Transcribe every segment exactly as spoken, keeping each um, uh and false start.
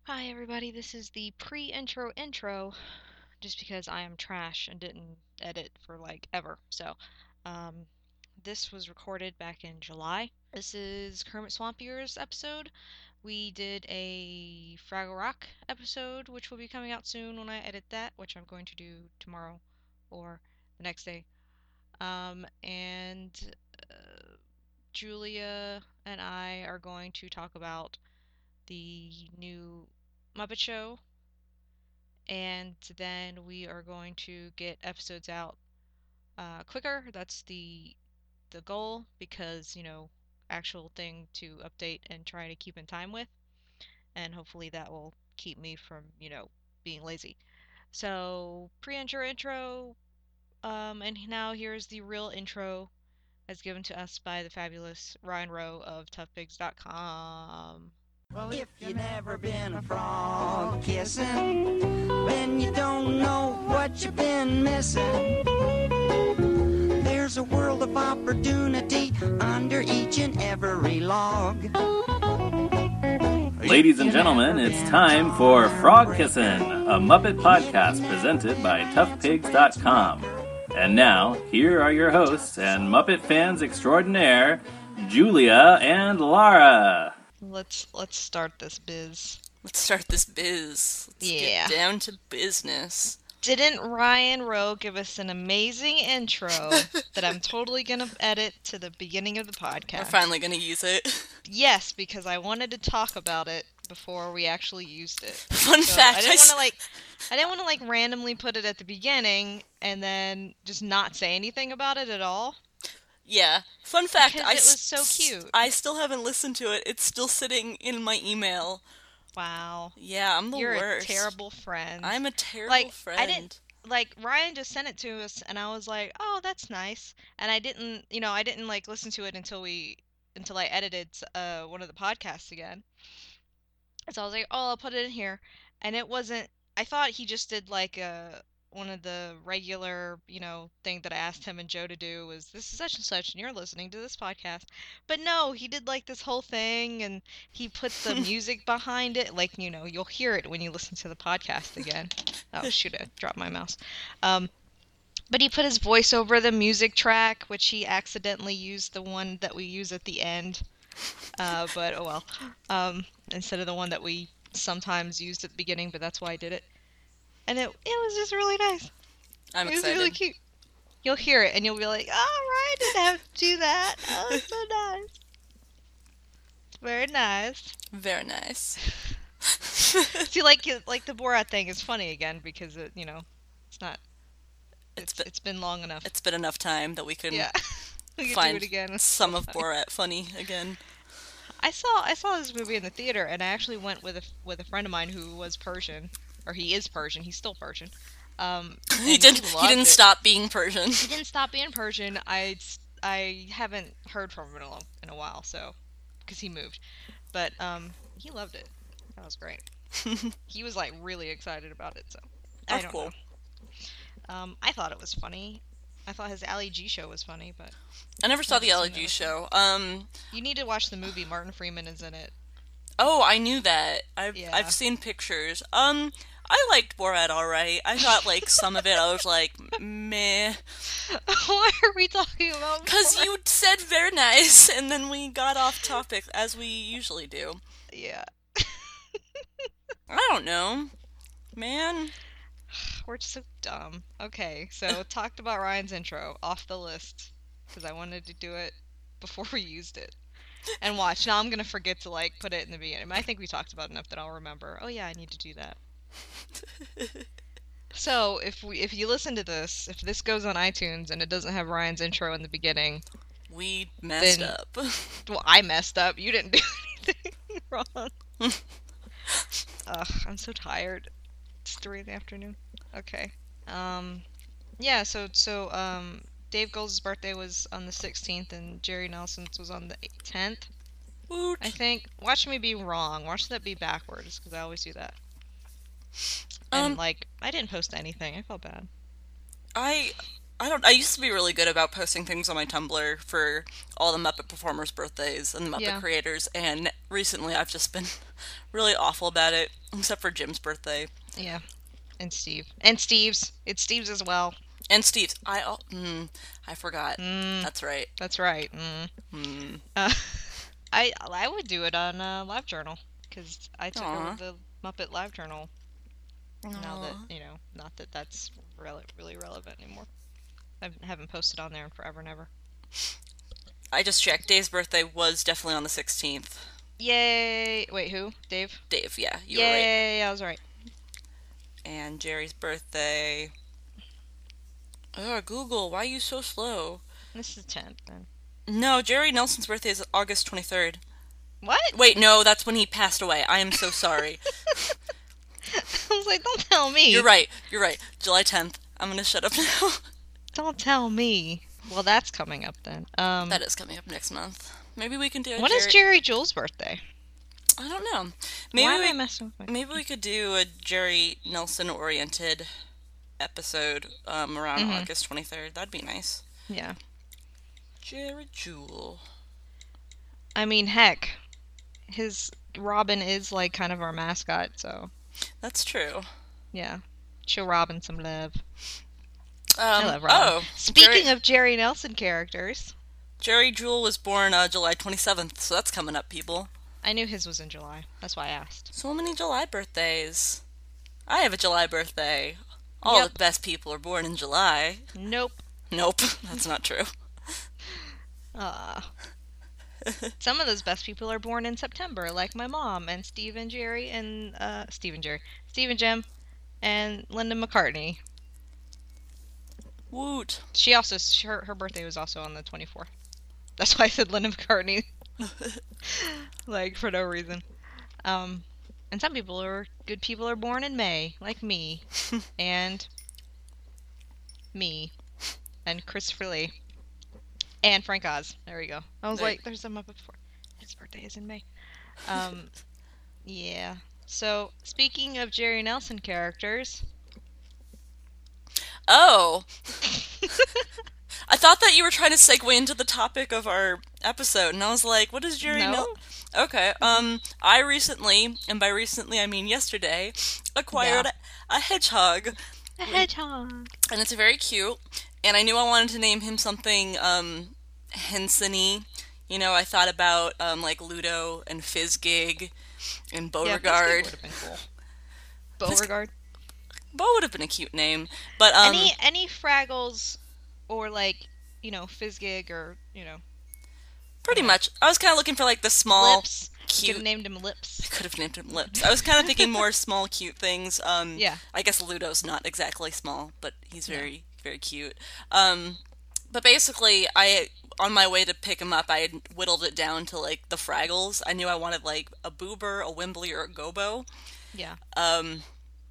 Hi everybody, this is the pre-intro intro, just because I am trash and didn't edit for like ever. So, um, this was recorded back in July. This is Kermit Swamp Ears episode. We did a Fraggle Rock episode, which will be coming out soon when I edit that, which I'm going to do tomorrow or the next day. Um, and uh, Julia and I are going to talk about the new Muppet Show, and then we are going to get episodes out uh, quicker. That's the the goal because you know actual thing to update and try to keep in time with, and hopefully that will keep me from you know being lazy. So pre-intro intro, um, and now here's the real intro as given to us by the fabulous Ryan Rowe of Tough Pigs dot com. Well, if you never been a frog kissing, then you don't know what you've been missing. There's a world of opportunity under each and every log. Ladies and gentlemen, it's time for Frog Kissin', a Muppet podcast presented by Tough Pigs dot com. And now, here are your hosts and Muppet fans extraordinaire, Julia and Lara. Let's let's start this biz. Let's start this biz. Let's Yeah. get down to business. Didn't Ryan Rowe give us an amazing intro that I'm totally gonna edit to the beginning of the podcast? We're finally gonna use it. Yes, because I wanted to talk about it before we actually used it. Fun So fact. I I didn't want s- to like, I didn't want to like randomly put it at the beginning and then just not say anything about it at all. yeah. Fun fact. Because I it was s- so cute. I still haven't listened to it. It's still sitting in my email. Wow, Yeah, I'm the you're worst. a terrible friend. I'm a terrible Like, I friend. didn't- like Ryan just sent it to us and I was like, "Oh, that's nice." And I didn't, you know, I didn't like listen to it until we until I edited uh one of the podcasts again. So I was like, "Oh, I'll put it in here." And it wasn't I thought he just did like a one of the regular, you know, thing that I asked him and Joe to do was this is such and such and you're listening to this podcast. But no, he did like this whole thing and he put the music behind it. Like, you know, you'll hear it when you listen to the podcast again. Oh, shoot, I dropped my mouse. Um, but he put his voice over the music track, which he accidentally used the one that we use at the end. Uh, but oh well. Um, instead of the one that we sometimes used at the beginning, but that's why I did it. And it it was just really nice. I'm It was excited. really cute. You'll hear it and you'll be like, "Oh, Ryan didn't have to do that. Oh, it's so nice. It's very nice." Very nice. See, like like the Borat thing is funny again because it, you know, it's not. It's It's been, it's been long enough. it's been enough time that we can Yeah, we could find do it again. some of Borat funny again. I saw I saw this movie in the theater, and I actually went with a with a friend of mine who was Persian, or he is Persian. He's still Persian. Um, He and didn't. He, loved didn't it. stop being Persian. He didn't stop being Persian. I I haven't heard from him in a long, in a while, so because he moved, but um, he loved it. That was great. He was like really excited about it. So I That's don't cool. know. Um, I thought it was funny. I thought his Ali G show was funny, but I never saw the Haven't L seen G it. show. Um. you need to watch the movie. Martin Freeman is in it. Oh, I knew that. I've Yeah. I've seen pictures. Um, I liked Borat alright. I thought like some of it I was like meh, Why are we talking about? cause Borat? you said very nice, and then we got off topic as we usually do. Yeah, I don't know, man. we're just so dumb. Okay, so talked about Ryan's intro off the list because I wanted to do it before we used it. And watch, now I'm gonna forget to like put it in the beginning. I think we talked about it enough that I'll remember. Oh yeah, I need to do that. So if we if you listen to this, if this goes on iTunes and it doesn't have Ryan's intro in the beginning, We messed Then- up. well, I messed up. You didn't do anything wrong. Ugh, I'm so tired. It's three in the afternoon. Okay. Um, yeah. So so um, Dave Gold's birthday was on the sixteenth, and Jerry Nelson's was on the tenth. Woot. I think. Watch me be wrong. Watch that be backwards, because I always do that. And Um, like, I didn't post anything. I felt bad. I I don't. I used to be really good about posting things on my Tumblr for all the Muppet performers' birthdays and the Muppet Yeah. creators, and recently I've just been really awful about it, except for Jim's birthday Yeah. And Steve. And Steve's. It's Steve's as well. and Steve's. I oh, mm, I forgot. Mm, That's right. that's right. Mm. Hmm. Uh, I I would do it on uh, LiveJournal because I took Aw. over the Muppet LiveJournal. Now that Aw. you know, not that that's really really relevant anymore. I haven't posted on there in forever and ever. I just checked. Dave's birthday was definitely on the sixteenth. Yay! Wait, who? Dave? Dave, yeah, you were right. Yay! I was right. And Jerry's birthday. Oh, Google, why are you so slow? This is tenth then. No, Jerry Nelson's birthday is August twenty-third. What? Wait, no, that's when he passed away. I am so sorry. I was like, don't tell me. You're right, you're right. July tenth. I'm gonna shut up now. Don't tell me. Well, that's coming up then. Um, That is coming up next month. Maybe we can do a when Jerry... is Jerry Jules' birthday? I don't know. Maybe Why am I we... messing with my... Maybe we could do a Jerry Nelson-oriented episode um, around Mhm. August twenty-third. That'd be nice. Yeah. Jerry Jewell. I mean, heck, his Robin is like kind of our mascot, so That's true. yeah. Show Robin some love. Um, I love Robin. oh, Speaking Jerry, of Jerry Nelson characters, Jerry Jewell was born uh, July twenty-seventh, so that's coming up, people. I knew his was in July. That's why I asked. So many July birthdays. I have a July birthday. All Yep. the best people are born in July. Nope. Nope, that's not true. Ah. Some of those best people are born in September, like my mom and Steve and Jerry and uh Steve and Jerry, Steve and Jim, and Linda McCartney. Woot. She also her her birthday was also on the twenty-fourth. That's why I said Linda McCartney, like for no reason. Um, and some people are good people are born in May, like me, and me, and Christopher Lee, and Frank Oz. There we go. I was There- like, there's some up before. His birthday is in May. Um, yeah. So speaking of Jerry Nelson characters. Oh. I thought that you were trying to segue into the topic of our episode, and I was like, what is Jerry No. Nel- Okay, um, I recently, and by recently I mean yesterday, acquired a, a hedgehog, A hedgehog. and it's very cute, and I knew I wanted to name him something, um, Henson-y. You know, I thought about, um, like, Ludo and Fizzgig and Yeah, Beauregard. would have been cool. Beauregard. Bo would have been a cute name, but, um... any any Fraggles, or like you know Fizzgig, or you know pretty much. I was kind of looking for, like, the small, Lips. Could cute... have named him Lips. I could have named him Lips. I was kind of thinking more small, cute things. Um, Yeah. I guess Ludo's not exactly small, but he's very, very cute. Um, but basically, I on my way to pick him up, I had whittled it down to, like, the Fraggles. I knew I wanted, like, a Boober, a Wimbley, or a Gobo. Yeah. Um,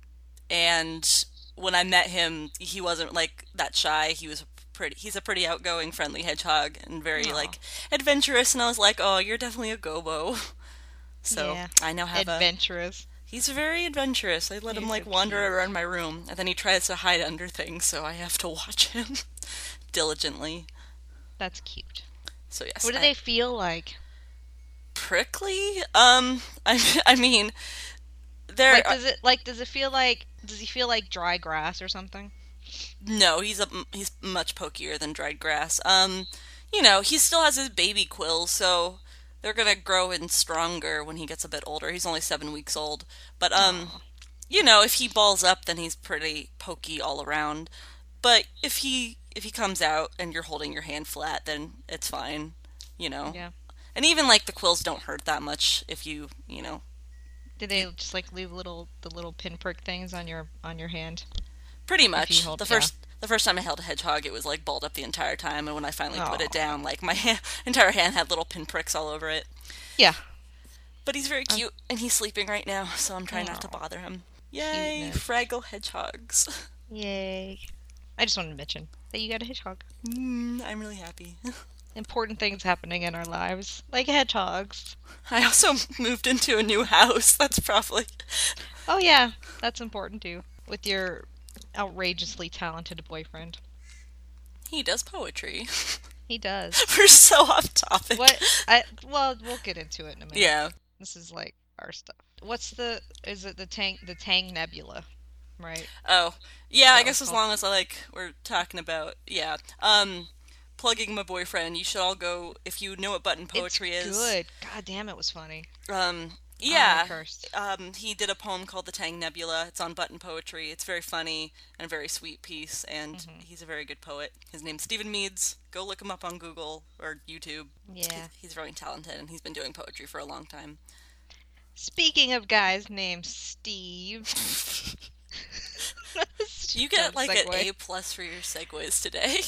and when I met him, he wasn't, like, that shy. He was pretty, he's a pretty outgoing, friendly hedgehog, and very, Aw. like, adventurous, and I was like, oh, you're definitely a Gobo. So, Yeah. I now have a... Adventurous. He's very adventurous. I let him, He's like, so wander cute. around my room, and then he tries to hide under things, so I have to watch him diligently. That's cute. So, yes. What do I- they feel like? Prickly? Um, I, I mean, they're... Like does it like does it feel like does he feel like dry grass or something? No, he's a, he's much pokier than dried grass. Um, you know, he still has his baby quills, so they're gonna grow in stronger when he gets a bit older. He's only seven weeks old. But, um, Aw. you know, if he balls up, then he's pretty pokey all around. But if he if he comes out and you're holding your hand flat, then it's fine, you know. Yeah. And even, like, the quills don't hurt that much if you, you know. Do they just like leave little the little pinprick things on your on your hand? Pretty you much. hold- the first the first time I held a hedgehog, it was, like, balled up the entire time, and when I finally put it Aw. down, like, my hand, entire hand had little pinpricks all over it. Yeah. But he's very cute, and he's sleeping right now, so I'm trying not to Aw. bother him. Yay, Cuteness. Fraggle hedgehogs. Yay. I just wanted to mention that you got a hedgehog. Mm, I'm really happy. Important things happening in our lives, like hedgehogs. I also moved into a new house. That's probably... Oh yeah, that's important too. With your outrageously talented boyfriend. He does poetry. He does. We're so off topic. What? I well, we'll get into it in a minute. Yeah. This is like our stuff. What's the? Is it the Tang the Tang Nebula? Right. Oh, yeah. That I guess was as called- long as I like we're talking about yeah. Um, plugging my boyfriend. You should all go if you know what button poetry it's is. good. God damn, it was funny. Um, I'm yeah. cursed. Um, he did a poem called The Tang Nebula. It's on Button Poetry. It's very funny and a very sweet piece, and Mhm. he's a very good poet. His name's Stephen Meads. Go look him up on Google or YouTube. Yeah. He's really talented, and he's been doing poetry for a long time. Speaking of guys named Steve. You get like Segue. an A plus for your segues today.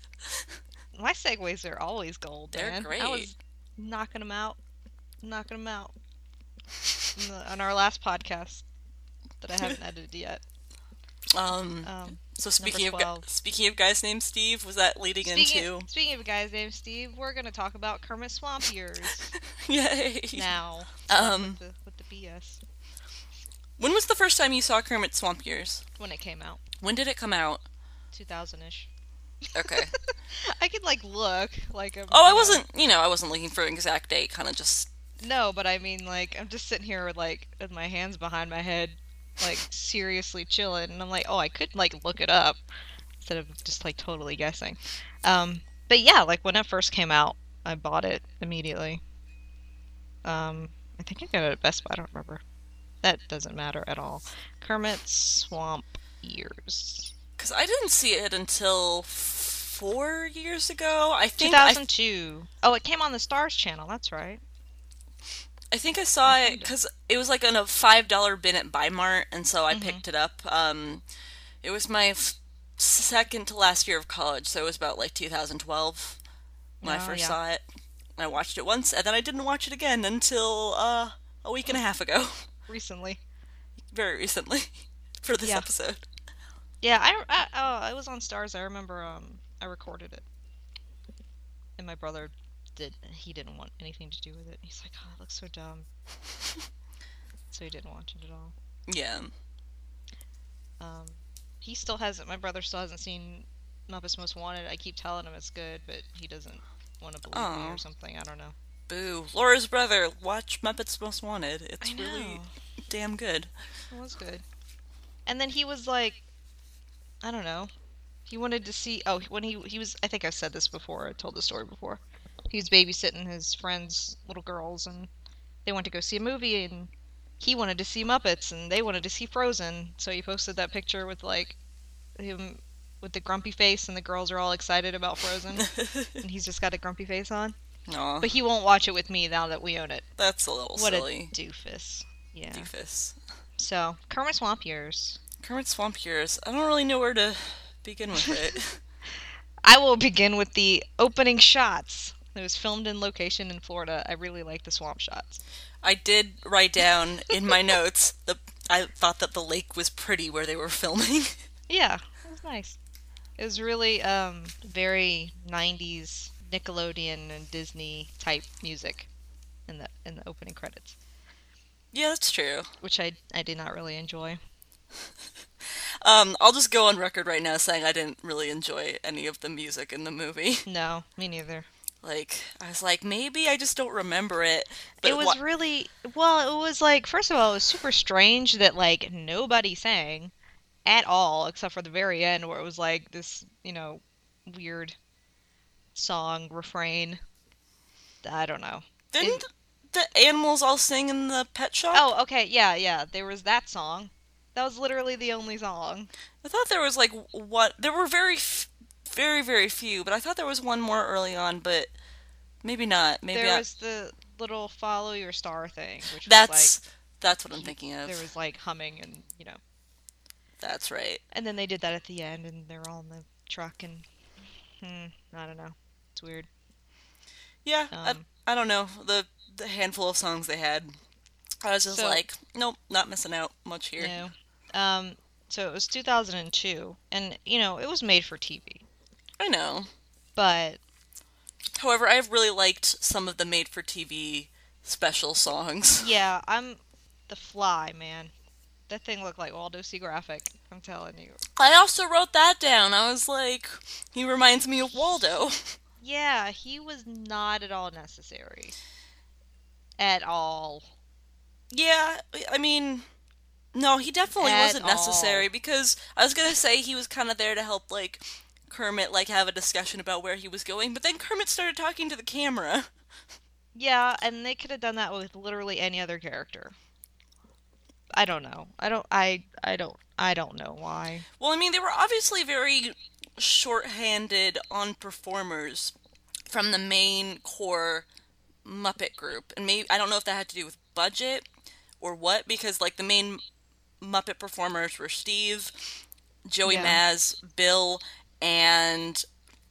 My segues are always gold, They're man. great. I was knocking them out, knocking them out on, the, on our last podcast that I haven't edited yet. Um. Um, So speaking of gu- twelve. speaking of guys named Steve, was that leading speaking, into? speaking of guys named Steve, we're gonna talk about Kermit Swamp Years Yay! now. Um, with the, with the B S when was the first time you saw Kermit Swamp Years? when it came out, When did it come out? two thousand ish. Okay. I could like look like a. Oh, I wasn't. You know, I wasn't looking for an exact date. Kind of just. No, but I mean, like, I'm just sitting here with, like, with my hands behind my head, like, seriously chilling, and I'm like, oh, I could, like, look it up, instead of just, like, totally guessing. Um, but yeah, like, when it first came out, I bought it immediately. Um, I think I got it at Best Buy, I don't remember. That doesn't matter at all. Kermit Swamp Years. Because I didn't see it until four years ago. I think. I, two thousand two. Oh, it came on the Stars Channel, that's right. I think I saw I it found it. because it was like in a five dollar bin at Bi-Mart, and so I Mhm. picked it up. Um, it was my f- second to last year of college, so it was about like two thousand twelve when I Oh, first yeah. saw it. I watched it once, and then I didn't watch it again until uh, a week and a half ago, Recently. very recently, for this Yeah. episode. Yeah, I, I oh, I was on Stars. I remember um I recorded it, and my brother did. He didn't want anything to do with it. He's like, oh, it looks so dumb, so he didn't watch it at all. Yeah. Um, he still hasn't. My brother still hasn't seen Muppets Most Wanted. I keep telling him it's good, but he doesn't want to believe me Aw. or something. I don't know. Boo. Laura's brother, watch Muppets Most Wanted. It's I know. really damn good. It was good. And then he was like, I don't know. He wanted to see. Oh, when he he was. I think I've said this before. I told the story before. He was babysitting his friends' little girls, and they went to go see a movie, and he wanted to see Muppets, and they wanted to see Frozen. So he posted that picture with like him with the grumpy face, and the girls are all excited about Frozen, and he's just got a grumpy face on. Aw, But he won't watch it with me now that we own it. that's a little What silly. a doofus. Yeah. Doofus. So Kermit Swamp Years. Kermit Swamp Years. I don't really know where to begin with it. I will begin with the opening shots. It was filmed in location in Florida. I really like the swamp shots. I did write down in my notes the I thought that the lake was pretty where they were filming. Yeah, it was nice. It was really um, very nineties Nickelodeon and Disney type music in the in the opening credits, Yeah, that's true. which I I did not really enjoy. Um, I'll just go on record right now saying I didn't really enjoy any of the music in the movie. No, me neither. Like, I was like, maybe I just don't remember it. But It was wha- really well. It was like, first of all, it was super strange that like nobody sang at all except for the very end where it was like this, you know, weird song refrain. I don't know. didn't the animals all sing in the pet shop? Oh, okay, yeah, yeah. There was that song. That was literally the only song. I thought there was like what there were very, f- very, very few, but I thought there was one more early on, but maybe not. Maybe There I, was the little follow your star thing, which was that's like that's what I'm thinking of. there was like humming and you know, That's right. and then they did that at the end, and they're all in the truck, and hmm, I don't know, it's weird. Yeah, Um, I, I don't know the the handful of songs they had. I was just So- like, nope, not missing out much here. No. Um, so it was two thousand two, and you know, it was made for T V. I know. But However, I've really liked some of the made-for-T V special songs. yeah, I'm the Fly, man. That thing looked like Waldo C. Graphic. I'm telling you. I also wrote that down. I was like, he reminds me of Waldo. Yeah, he was not at all necessary. At all. Yeah, I mean, no, he definitely At wasn't all. necessary because I was gonna say he was kind of there to help, like, Kermit, like, have a discussion about where he was going, but then Kermit started talking to the camera. Yeah, and they could have done that with literally any other character. I don't know. I don't I I don't I don't know why. Well, I mean, they were obviously very short-handed on performers from the main core Muppet group, and maybe I don't know if that had to do with budget or what, because like the main Muppet performers were Steve, Joey Yeah. Maz, Bill, and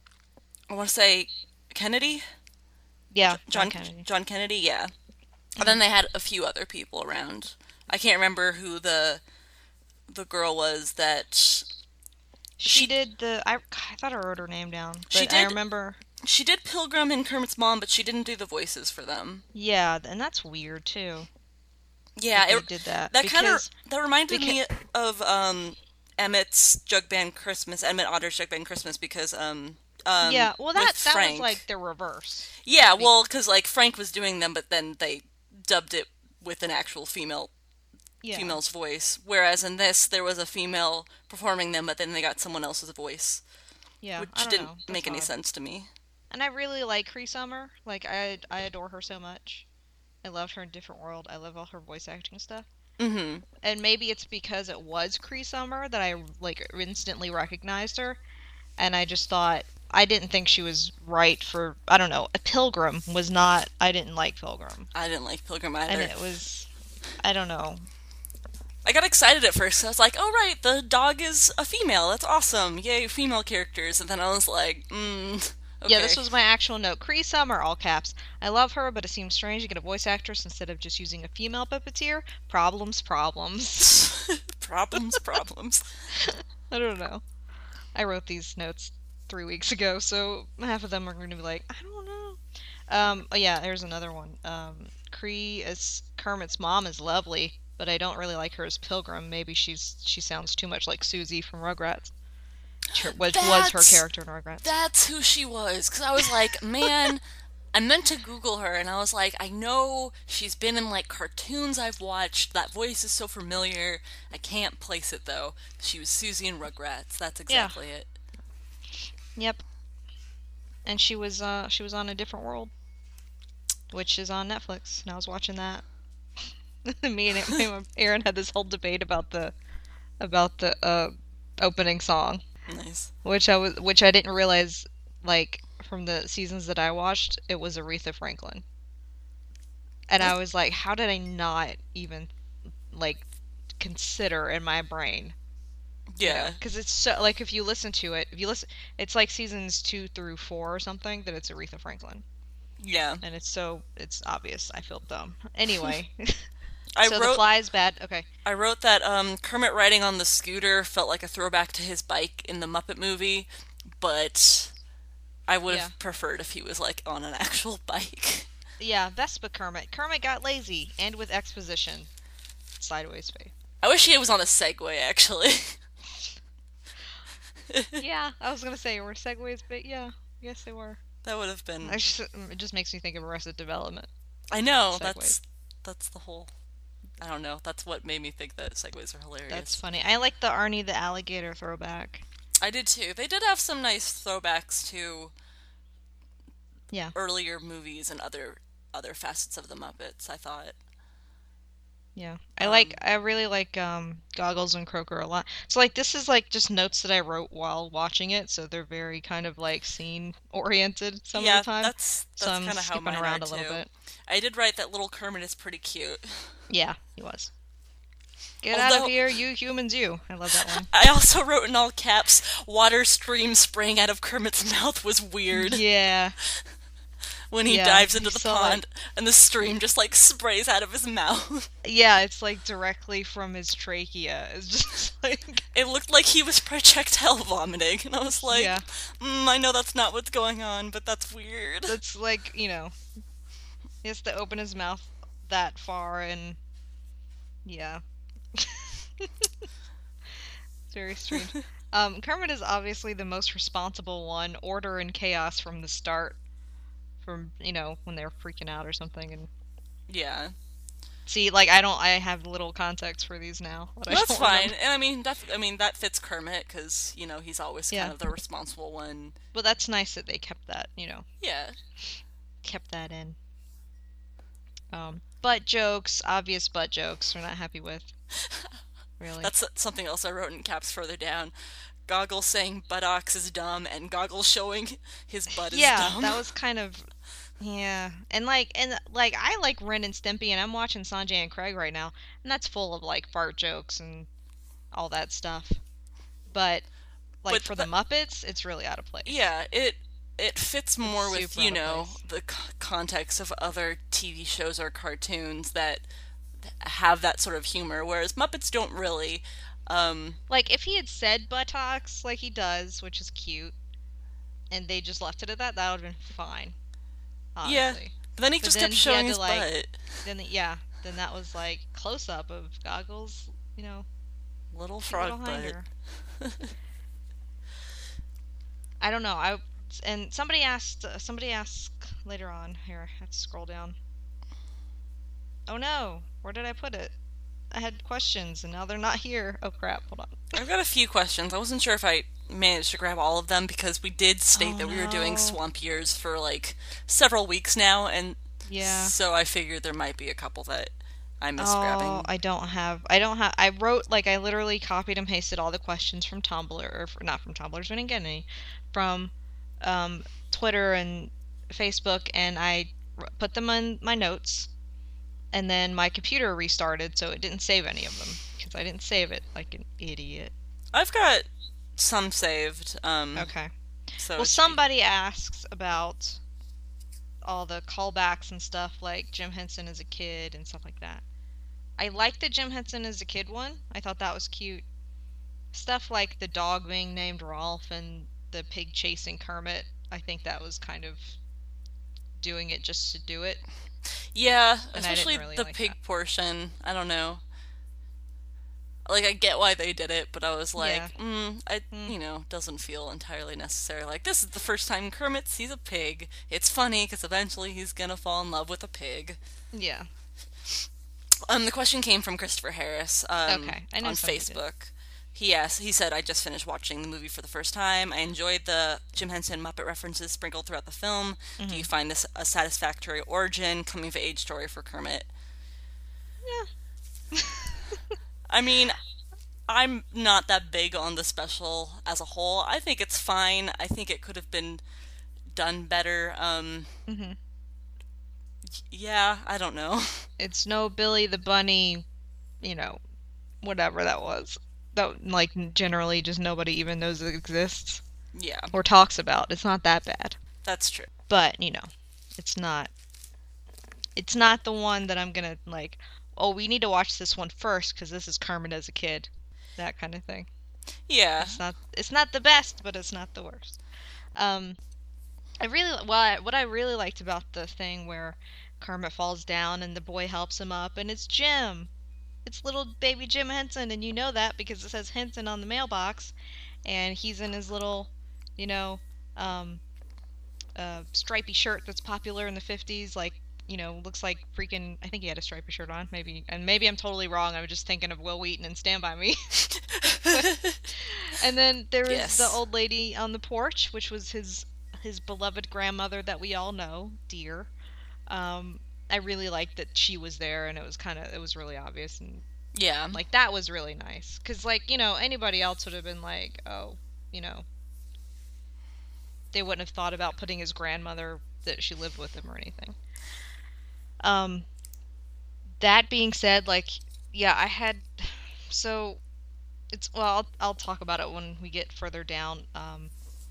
I want to say Kennedy, Yeah, John John Kennedy. John Kennedy, yeah. And then they had a few other people around. I can't remember who the the girl was that She she did the I I thought I wrote her name down, she but I did remember she did Pilgrim and Kermit's mom, but she didn't do the voices for them. yeah, and that's weird too Yeah, that they it, did that that kind of because that reminded because me of um Emmett's Jug Band Christmas, Emmett Otter's Jug Band Christmas, because um um yeah, well with that that was Frank. like the reverse. Yeah, Be- well, because like Frank was doing them, but then they dubbed it with an actual female yeah. female's voice. Whereas in this, there was a female performing them, but then they got someone else's voice, Yeah, I which don't didn't know. That's make any odd. sense to me. And I really like Cree Summer. Like I I adore her so much. I loved her in Different World. I love all her voice acting stuff. Mm-hmm. And maybe it's because it was Cree Summer that I like instantly recognized her, and I just thought I didn't think she was right for I don't know. A Pilgrim was not. I didn't like Pilgrim, I didn't like Pilgrim and either. it was I don't know. I got excited at first. I was like, "Oh right, the dog is a female. That's awesome! Yay, female characters!" And then I was like, mm, Yeah, "Okay, this was my actual note. Cree Summer, all caps. I love her, but it seems strange to get a voice actress instead of just using a female puppeteer. Problems, problems. problems, problems." I don't know. I wrote these notes three weeks ago, so half of them are going to be like, I don't know. Um, oh yeah, there's another one. Um, Cree as Kermit's mom is lovely, but I don't really like her as Pilgrim. Maybe she's she sounds too much like Susie from Rugrats, which was her That's character in Rugrats. that's who she was. Because I was like, man, I meant to Google her, and I was like, I know she's been in like cartoons I've watched. That voice is so familiar. I can't place it though. She was Susie in Rugrats. That's Yeah. exactly it. Yep. And she was uh she was on A Different World, which is on Netflix, and I was watching that. Me and Aaron had this whole debate about the about the uh opening song, Nice. which I was which I didn't realize like from the seasons that I watched it was Aretha Franklin. And I That's, was like, how did I not even like consider in my brain, you know? yeah, Because it's so like if you listen to it, if you listen, it's like seasons two through four or something that it's Aretha Franklin, yeah. and it's so it's obvious. I feel dumb. Anyway, I so the wrote fly is bad. Okay. I wrote that um, Kermit riding on the scooter felt like a throwback to his bike in the Muppet movie, but I would Yeah. have preferred if he was like on an actual bike. Yeah, Vespa Kermit. Kermit got lazy, and with exposition. Sideways face. I wish he was on a Segway actually. Yeah, I was gonna say were segways, but yeah, yes they were. That would have been. I just, it just makes me think of Arrested Development. I know Segways. that's that's the whole. I don't know. That's what made me think that Segways are That's hilarious. funny. I like the Arnie the alligator throwback. I did too. They did have some nice throwbacks to Yeah. earlier movies and other other facets of the Muppets. I thought. Yeah. I like Um, I really like um Goggles and Croaker a lot. So like this is like just notes that I wrote while watching it, so they're very kind of like scene oriented some of yeah, the time. that's So that's I'm kind of how skipping mine are around a little too. bit. I did write that little Kermit is pretty cute. Yeah, he was. Get out of Although here, you humans, you. I love that one. I also wrote in all caps, water stream spraying out of Kermit's mouth was weird Yeah. when he Yeah. dives into You the saw it. pond and the stream just like sprays out of his mouth. Yeah, it's like directly from his trachea. It's just like It looked like he was projectile vomiting, and I was like, yeah. mm, I know that's not what's going on, but that's weird. That's like, you know, he has to open his mouth that far and yeah. It's very strange. Um, Kermit is obviously the most responsible one. Order and chaos from the start. From, you know, when they're freaking out or something. And Yeah. see, like, I don't, I have little context for these now. But I That's don't fine. remember. And I mean, that, I mean, that fits Kermit because, you know, he's always kind Yeah. of the responsible one. But that's nice that they kept that, you know, Yeah. kept that in. Um, butt jokes, obvious butt jokes, we're not happy with. Really. That's something else I wrote in caps further down. Goggles saying buttocks is dumb, and Goggles showing his butt is Yeah, dumb. that was kind of, yeah. And like, and like, I like Ren and Stimpy, and I'm watching Sanjay and Craig right now, and that's full of like fart jokes and all that stuff. But like But for th- the Muppets, it's really out of place. Yeah, it it fits more with, super you out of know, place. the c- context of other T V shows or cartoons that have that sort of humor, whereas Muppets don't really. Um, Like if he had said buttocks like he does, which is cute, and they just left it at that, that would have been fine. yeah, Honestly. but then he But just then kept he showing had to his like, butt. then yeah, then that was like close up of Goggles, you know, Little cute little frog butt. hinder. I don't know. I and somebody asked uh, somebody asked later on. Here, I have to scroll down. Oh no, where did I put it? I had questions and now they're not here. Oh crap! Hold on. I've got a few questions. I wasn't sure if I managed to grab all of them because we did state Oh, that we were doing no. swamp years for like several weeks now, and Yeah. so I figured there might be a couple that I missed Oh, grabbing. I don't have. I don't have. I wrote like I literally copied and pasted all the questions from Tumblr, or f- not from Tumblr. We didn't get any from um, Twitter and Facebook, and I r- put them in my notes. And then my computer restarted, so it didn't save any of them because I didn't save it like an idiot. I've got some saved. Um, Okay. so Well, it should be- somebody asks about all the callbacks and stuff like Jim Henson as a kid and stuff like that. I liked the Jim Henson as a kid one. I thought that was cute. Stuff like the dog being named Rolf and the pig chasing Kermit. I think that was kind of doing it just to do it. Yeah, And I didn't especially really the like pig that. portion. I don't know. Like, I get why they did it, but I was like, Yeah. mm, I, Mm. you know, doesn't feel entirely necessary. Like, this is the first time Kermit sees a pig. It's funny because eventually he's gonna fall in love with a pig. Yeah. Um, the question came from Christopher Harris. Um, Okay, I know on somebody did. Facebook. He asked. He said, "I just finished watching the movie for the first time. I enjoyed the Jim Henson Muppet references sprinkled throughout the film. Mm-hmm. Do you find this a satisfactory origin, coming of age story for Kermit?" Yeah. I mean, I'm not that big on the special as a whole. I think it's fine. I think it could have been done better. Um, Mhm. yeah, I don't know. It's no Billy the Bunny, you know, whatever that was. That like generally just nobody even knows it exists Yeah, or talks about. It's not that bad. that's true. But, you know, it's not it's not the one that I'm going to like, oh, we need to watch this one first cuz this is Kermit as a kid. That kind of thing. Yeah, It's not it's not the best, but it's not the worst. Um I really well, I, what I really liked about the thing where Kermit falls down and the boy helps him up and it's Jim. It's little baby Jim Henson, and you know that because it says Henson on the mailbox, and he's in his little, you know, um, uh, stripy shirt that's popular in the fifties. Like, you know, looks like freaking. I think he had a stripy shirt on, maybe, and maybe I'm totally wrong. I'm just thinking of Will Wheaton and Stand By Me. And then there was Yes. the old lady on the porch, which was his his beloved grandmother that we all know, dear. Um, I really liked that she was there, and it was kind of it was really obvious, and yeah, like that was really nice. Cause like you know anybody else would have been like, oh, you know, they wouldn't have thought about putting his grandmother that she lived with him or anything. Um, that being said, like yeah, I had so it's well I'll, I'll talk about it when we get further down. Um,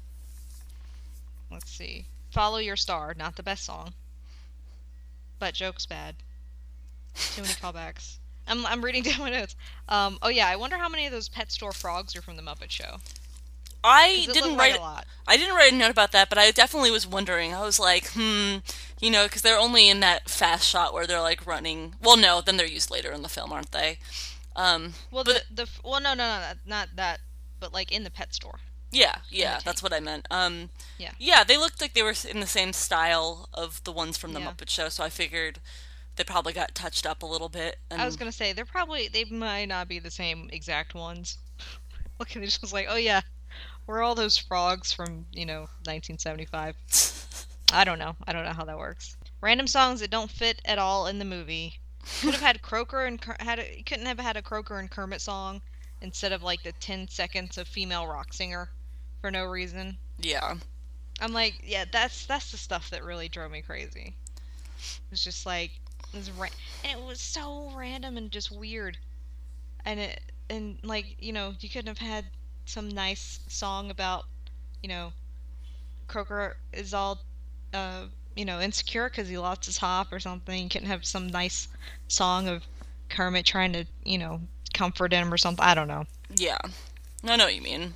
let's see, Follow Your Star, not the best song. But joke's bad. Too many callbacks. I'm I'm reading down my notes. Um, oh yeah, I wonder how many of those pet store frogs are from the Muppet Show. 'Cause I it didn't looked write like a lot. I didn't write a note about that, but I definitely was wondering. I was like, hmm, you know, because they're only in that fast shot where they're like running. Well, no, then they're used later in the film, aren't they? Um, Well, but the the well, no, no, no, no, not that, but like in the pet store, yeah, in the yeah, that's tank. what I meant. Um, Yeah, yeah, they looked like they were in the same style of the ones from the yeah. Muppet Show, so I figured they probably got touched up a little bit. I was And gonna say they're probably they might not be the same exact ones. Look, at it just like, oh yeah, we're all those frogs from you know nineteen seventy-five. I don't know. I don't know how that works. Random songs that don't fit at all in the movie. Could have had Croaker and Ker- had a, couldn't have had a Croaker and Kermit song instead of like the ten seconds of female rock singer for no reason. yeah, I'm like, yeah, that's that's the stuff that really drove me crazy. It's just like it was ra- and it was so random and just weird. And it and like, you know, you couldn't have had some nice song about, you know, Croaker is all uh, you know, insecure because he lost his hop or something. You couldn't have some nice song of Kermit trying to, you know, comfort him or something. I don't know. yeah. I know what you mean.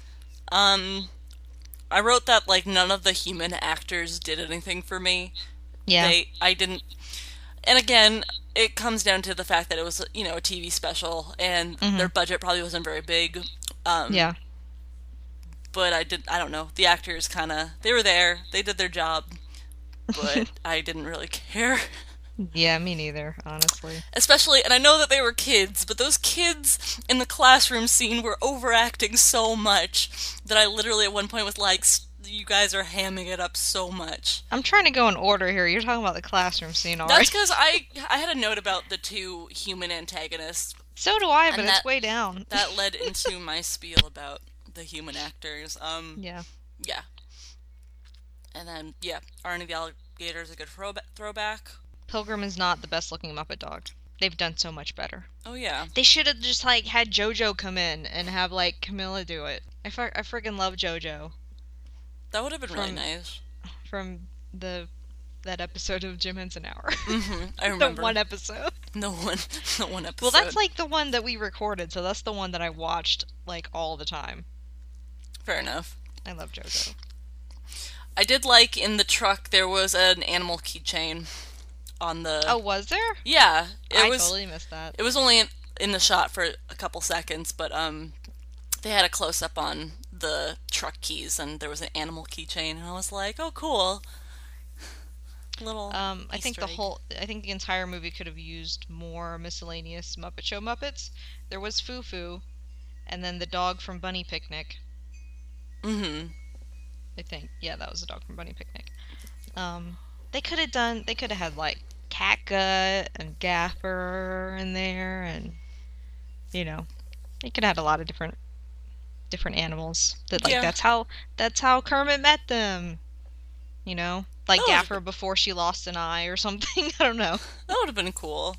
Um, I wrote that like none of the human actors did anything for me. Yeah. They, I didn't, and again, it comes down to the fact that it was, you know, a T V special, and Mhm. their budget probably wasn't very big. Um, Yeah. but I did, I don't know, the actors kind of, they were there, they did their job, but I didn't really care. Yeah, me neither, honestly. Especially, and I know that they were kids, but those kids in the classroom scene were overacting so much that I literally at one point was like, you guys are hamming it up so much. I'm trying to go in order here. You're talking about the classroom scene already. That's because I I had a note about the two human antagonists. So do I, but And it's that- way down. That led into my spiel about the human actors. Um, Yeah. yeah. And then, yeah, Arnie the Alligator is a good throwba- throwback. Pilgrim is not the best looking Muppet dog. They've done so much better. Oh, yeah. They should have just like had JoJo come in and have like Camilla do it. I, fr- I freaking love JoJo That would have been really From- nice. from the that episode of Jim Henson Hour. hmm I The remember. one episode. No one, no one episode. Well, that's like the one that we recorded, so that's the one that I watched like all the time. Fair enough. I love JoJo. I did like in the truck there was an animal keychain on the. Oh, was there? Yeah, it I was. totally missed that. It was only in, in the shot for a couple seconds, but um, they had a close up on the truck keys, and there was an animal keychain, and I was like, oh, cool. Little. Um, I think Easter the egg. whole, I think the entire movie could have used more miscellaneous Muppet Show Muppets. There was Foo Foo, and then the dog from Bunny Picnic. Mm-hmm. I think, yeah, that was the dog from Bunny Picnic. Um, they could have done, they could have had like Catgut and Gaffer in there, and you know, they could have had a lot of different, different animals. That like Yeah. that's how that's how Kermit met them. You know, like That would've Gaffer before she lost an eye or something. I don't know. That would have been cool.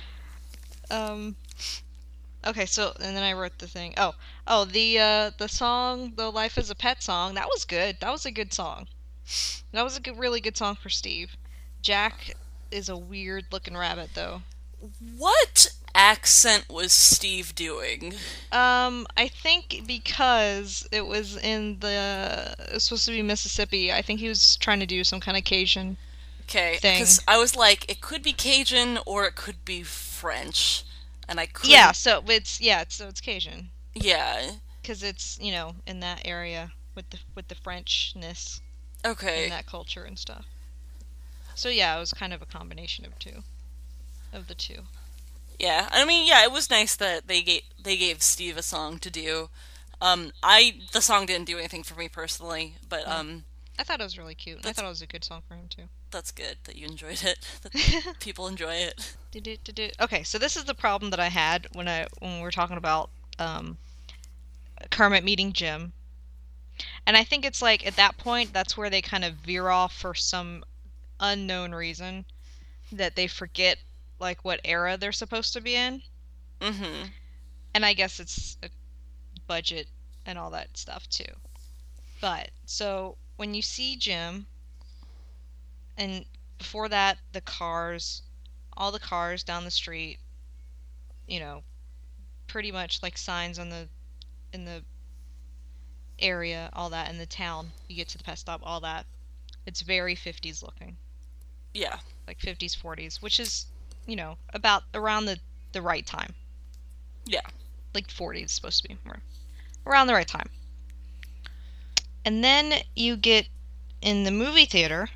Um. Okay, so and then I wrote the thing. Oh, oh, the uh, the song, the "Life as a Pet" song. That was good. That was a good song. That was a good, really good song for Steve. Jack is a weird looking rabbit, though. What accent was Steve doing? Um, I think because it was in the, it was supposed to be Mississippi. I think he was trying to do some kind of Cajun. Okay, Thing. because I was like, it could be Cajun or it could be French, and I couldn't. Yeah, so it's yeah, it's, so it's Cajun Yeah. because it's you know in that area with the with the Frenchness Okay. in that culture and stuff. So yeah, it was kind of a combination of two, of the two. Yeah, I mean, yeah, it was nice that they gave they gave Steve a song to do. Um, I the song didn't do anything for me personally, but um, I thought it was really cute. And I That's- thought it was a good song for him too. that's good that you enjoyed it. That people enjoy it. Do-do-do-do. Okay, so this is the problem that I had when I when we were talking about um, Kermit meeting Jim, and I think it's like at that point that's where they kind of veer off for some unknown reason that they forget like what era they're supposed to be in, Mm-hmm. and I guess it's a budget and all that stuff too. But so when you see Jim, and before that the cars, all the cars down the street, you know, pretty much like signs on the in the area, all that in the town. You get to the pet stop, all that. It's very fifties looking, Yeah. like fifties, forties, which is, you know, about around the the right time. Yeah. Like forty is supposed to be around the right time. And then you get in the movie theater,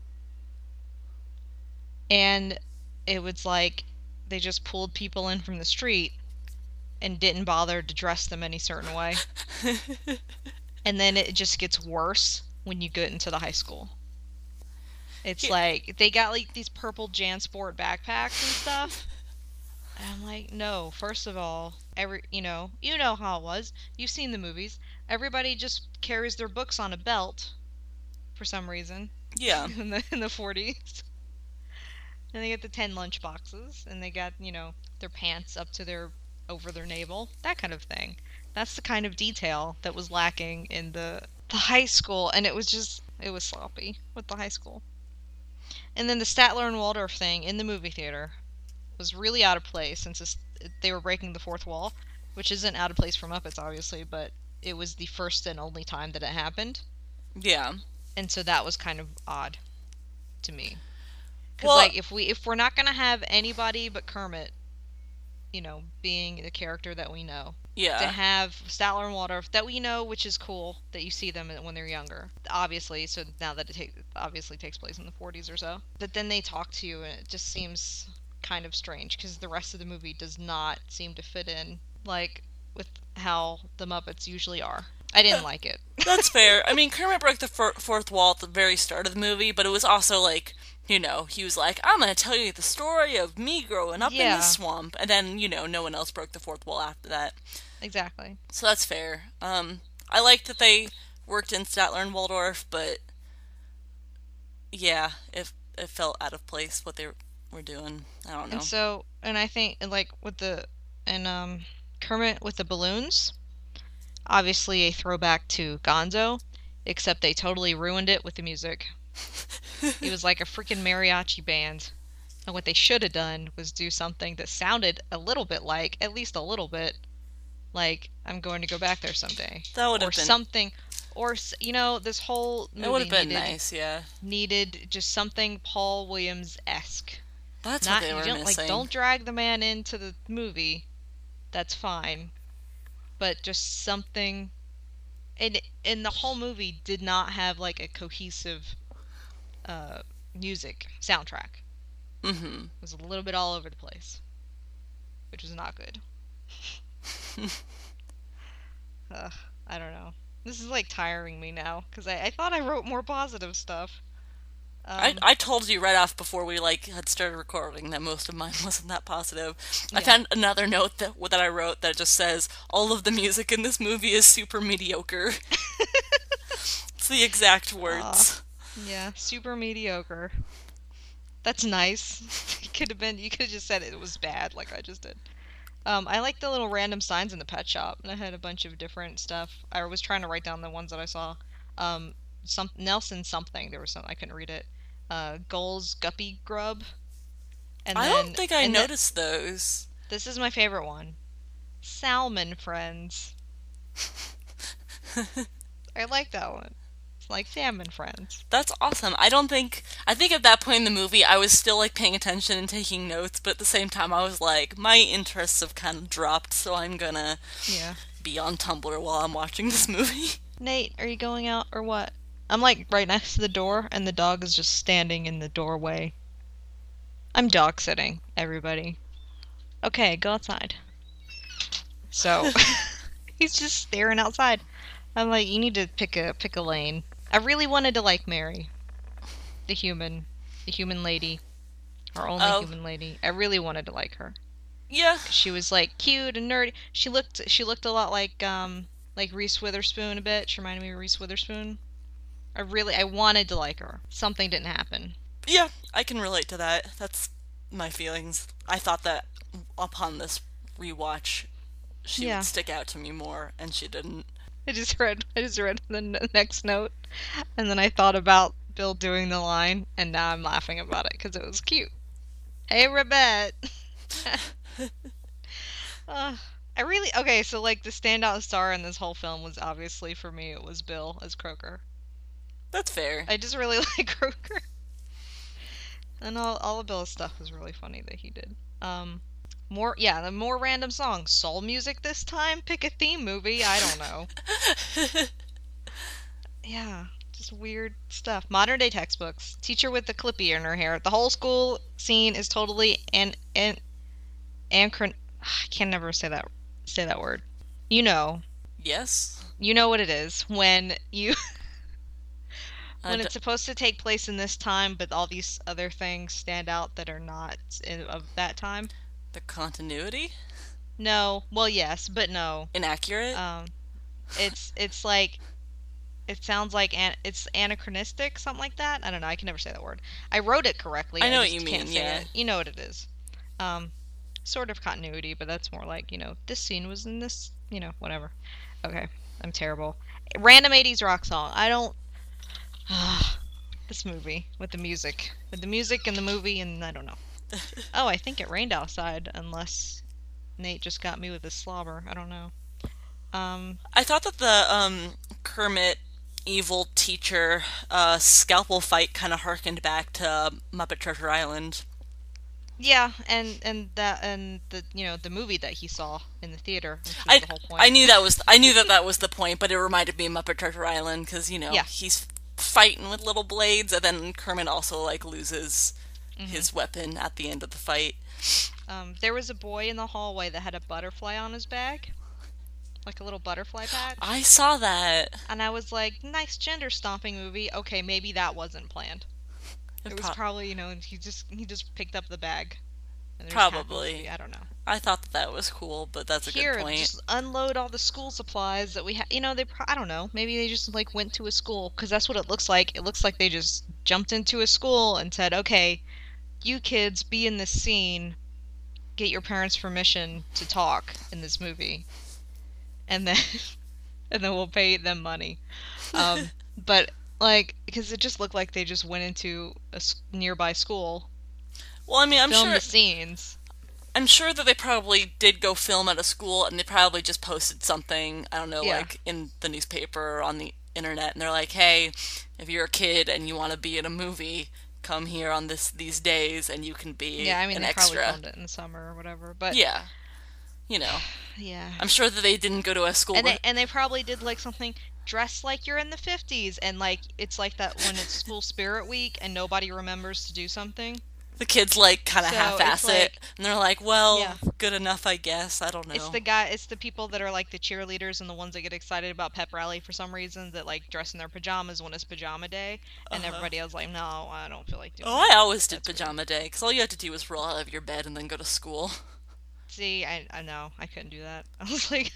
and it was like they just pulled people in from the street and didn't bother to dress them any certain way. And then it just gets worse when you get into the high school. It's yeah. like they got like these purple JanSport backpacks and stuff. And I'm like, no, first of all, every you know, you know how it was. You've seen the movies. Everybody just carries their books on a belt for some reason. Yeah. in the in the forties. And they get the ten lunch boxes, and they got, you know, their pants up to their over their navel, that kind of thing. That's the kind of detail that was lacking in the the high school, and it was just it was sloppy with the high school. And then the Statler and Waldorf thing in the movie theater was really out of place, since this, they were breaking the fourth wall, which isn't out of place for Muppets, obviously, but it was the first and only time that it happened. Yeah. And so that was kind of odd to me. Because, well, like, if, we, if we're not going to have anybody but Kermit, you know, being the character that we know, yeah. to have Statler and Waldorf that we know, which is cool, that you see them when they're younger, obviously, so now that it take, obviously takes place in the forties or so, but then they talk to you, and it just seems kind of strange, because the rest of the movie does not seem to fit in, like, with how the Muppets usually are. I didn't like it. That's fair. I mean, Kermit broke the f- fourth wall at the very start of the movie, but it was also like, you know, he was like, I'm going to tell you the story of me growing up yeah. in the swamp. And then, you know, no one else broke the fourth wall after that. Exactly. So that's fair. Um, I liked that they worked in Statler and Waldorf, but yeah, it, it felt out of place what they were doing. I don't know. And so, and I think, like, with the, and um, Kermit with the balloons, obviously a throwback to Gonzo, except they totally ruined it with the music. It was like a freaking mariachi band. And what they should have done was do something that sounded a little bit like, at least a little bit, like, I'm going to go back there someday. That would have or been... something. Or, you know, this whole movie it would have been needed, nice, yeah. needed just something Paul Williams-esque. That's Not, what they were you don't, missing. Like, don't drag the man into the movie. That's fine. But just something... And, and the whole movie did not have, like, a cohesive uh, music soundtrack. Mm-hmm. It was a little bit all over the place, which was not good. Ugh, I don't know. This is, like, tiring me now, because I, I thought I wrote more positive stuff. Um, I, I told you right off before we like had started recording that most of mine wasn't that positive. Yeah. I found another note that that I wrote that just says all of the music in this movie is super mediocre. It's the exact words. Uh, yeah, super mediocre. That's nice. It could have been. You could have just said it was bad, like I just did. Um, I like the little random signs in the pet shop, and I had a bunch of different stuff. I was trying to write down the ones that I saw. Um, some Nelson something. There was some I couldn't read it. Uh, Goals Guppy Grub. And I then, don't think I noticed the, those. This is my favorite one. Salmon Friends. I like that one. It's like Salmon Friends. That's awesome. I don't think... I think at that point in the movie, I was still, like, paying attention and taking notes, but at the same time, I was like, my interests have kind of dropped, so I'm gonna yeah. be on Tumblr while I'm watching this movie. Nate, are you going out or what? I'm, like, right next to the door, and the dog is just standing in the doorway. I'm dog sitting, everybody. Okay, go outside. So, he's just staring outside. I'm like, you need to pick a pick a lane. I really wanted to like Mary, the human, the human lady, our only oh. human lady. I really wanted to like her. Yeah. She was like cute and nerdy. She looked she looked a lot like um like Reese Witherspoon a bit. She reminded me of Reese Witherspoon. I really I wanted to like her. Something didn't happen. Yeah, I can relate to that. That's my feelings. I thought that upon this rewatch, she yeah. would stick out to me more, and she didn't. I just read I just read the n- next note, and then I thought about Bill doing the line, and now I'm laughing about it because it was cute. Hey, Rebette. uh, I really okay. So like the standout star in this whole film was obviously for me it was Bill as Croaker. That's fair. I just really like Croaker, and all all of Bill's stuff was really funny that he did. Um, More, yeah, the more random songs. Soul music this time? Pick a theme movie. I don't know. Yeah, just weird stuff. Modern day textbooks. Teacher with the clippy in her hair. The whole school scene is totally an an anchron. I can never say that say that word. You know, Yes. you know what it is when you I when d- it's supposed to take place in this time, but all these other things stand out that are not in, of that time. the continuity? No, well, yes, but no. Inaccurate? Um, it's it's like it sounds like an, it's anachronistic, something like that. I don't know. I can never say that word. I wrote it correctly. I know what just you can't mean, say yeah. it. You know what it is. Um, sort of continuity, but that's more like, you know, this scene was in this, you know, whatever. Okay, I'm terrible. Random eighties rock song. I don't. This movie with the music, with the music and the movie, and I don't know. Oh, I think it rained outside, unless Nate just got me with his slobber. I don't know. Um, I thought that the um, Kermit evil teacher uh, scalpel fight kind of harkened back to Muppet Treasure Island. yeah, and and that and the you know the movie that he saw in the theater, which was I the whole point. I knew that was I knew that that was the point, but it reminded me of Muppet Treasure Island because you know Yeah. he's fighting with little blades, and then Kermit also like loses Mm-hmm. his weapon at the end of the fight. Um, there was a boy in the hallway that had a butterfly on his bag, like a little butterfly patch, I saw that. and I was like, nice gender stomping movie. Okay, maybe that wasn't planned. It was Pro- probably you know he just he just picked up the bag. And there just happened to Probably. be- I don't know. I thought that that was cool, but that's a Here, good point. just unload all the school supplies that we have. You know, they. Pro- I don't know. Maybe they just like went to a school because that's what it looks like. It looks like they just jumped into a school and said, "Okay, you kids be in this scene. Get your parents' permission to talk in this movie, and then and then we'll pay them money." Um, but like, because it just looked like they just went into a s- nearby school, Well, I mean, I'm filmed sure the scenes. I'm sure that they probably did go film at a school, and they probably just posted something, I don't know, Yeah. like in the newspaper or on the internet, and they're like, "Hey, if you're a kid and you want to be in a movie, come here on this these days, and you can be Yeah, I mean an they probably extra." filmed it in the summer or whatever. But Yeah, you know, yeah. I'm sure that they didn't go to a school. And where- they and they probably did like something dress like you're in the fifties and like it's like that when it's school spirit week and nobody remembers to do something. the kids like kind of So half-ass it's it, like- and they're like, "Well, Yeah. good enough, I guess." I don't know. It's the guy it's the people that are like the cheerleaders and the ones that get excited about pep rally for some reason that like dress in their pajamas when it's pajama day and Uh-huh. everybody else like, "No, I don't feel like doing Oh, that." I always did That's weird. pajama day because all you had to do was roll out of your bed and then go to school. See, I I know. I couldn't do that. I was like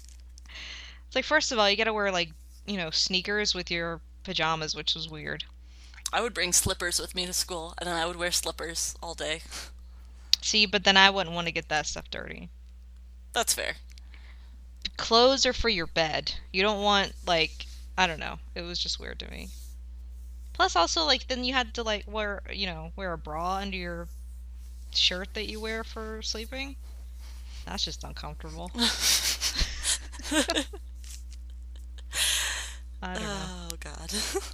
It's like first of all, you got to wear like, you know, sneakers with your pajamas, which was weird. I would bring slippers with me to school, and then I would wear slippers all day. See, but then I wouldn't want to get that stuff dirty. That's fair. Clothes are for your bed. You don't want like I don't know. It was just weird to me. Plus, also like then you had to like wear you know wear a bra under your shirt that you wear for sleeping. That's just uncomfortable. I don't know. Oh God.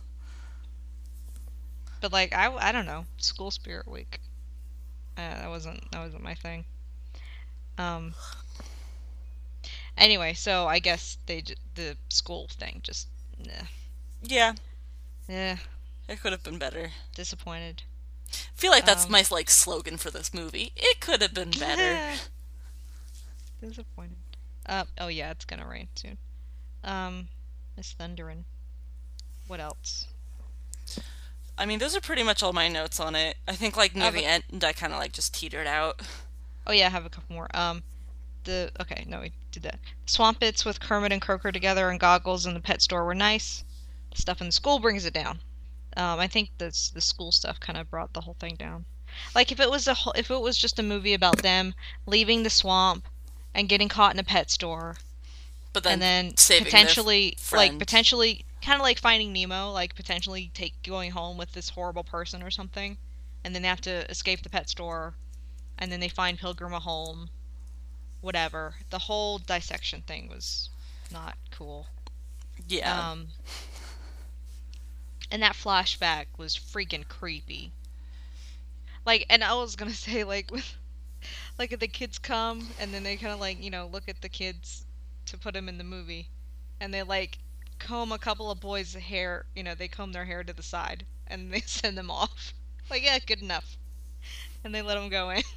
But like I, I don't know. School Spirit Week. Uh, that wasn't that wasn't my thing. Um. Anyway, so I guess they j- the school thing just nah. Yeah, Eh, it could have been better. disappointed. I feel like that's Um, my like slogan for this movie. It could have been better. Disappointed. Uh, oh yeah, it's gonna rain soon. Um, it's thundering. What else? I mean, those are pretty much all my notes on it. I think like near I've the a- end, I kind of like just teetered out. Oh yeah, I have a couple more. Um, the okay, no, we did that. Swamp bits with Kermit and Croaker together and goggles in the pet store were nice. Stuff in the school brings it down. Um, I think this the school stuff kind of brought the whole thing down. Like if it was a whole, if it was just a movie about them leaving the swamp and getting caught in a pet store But then, and then saving their potentially like friend. potentially kind of like Finding Nemo, like potentially take going home with this horrible person or something, and then they have to escape the pet store, and then they find Pilgrim a home, whatever. The whole dissection thing was not cool. yeah, Um, and that flashback was freaking creepy. Like, and I was gonna say like with like the kids come and then they kind of like, you know, look at the kids to put them in the movie, and they like comb a couple of boys' hair, you know, they comb their hair to the side and they send them off. Like, yeah, good enough. And they let them go in.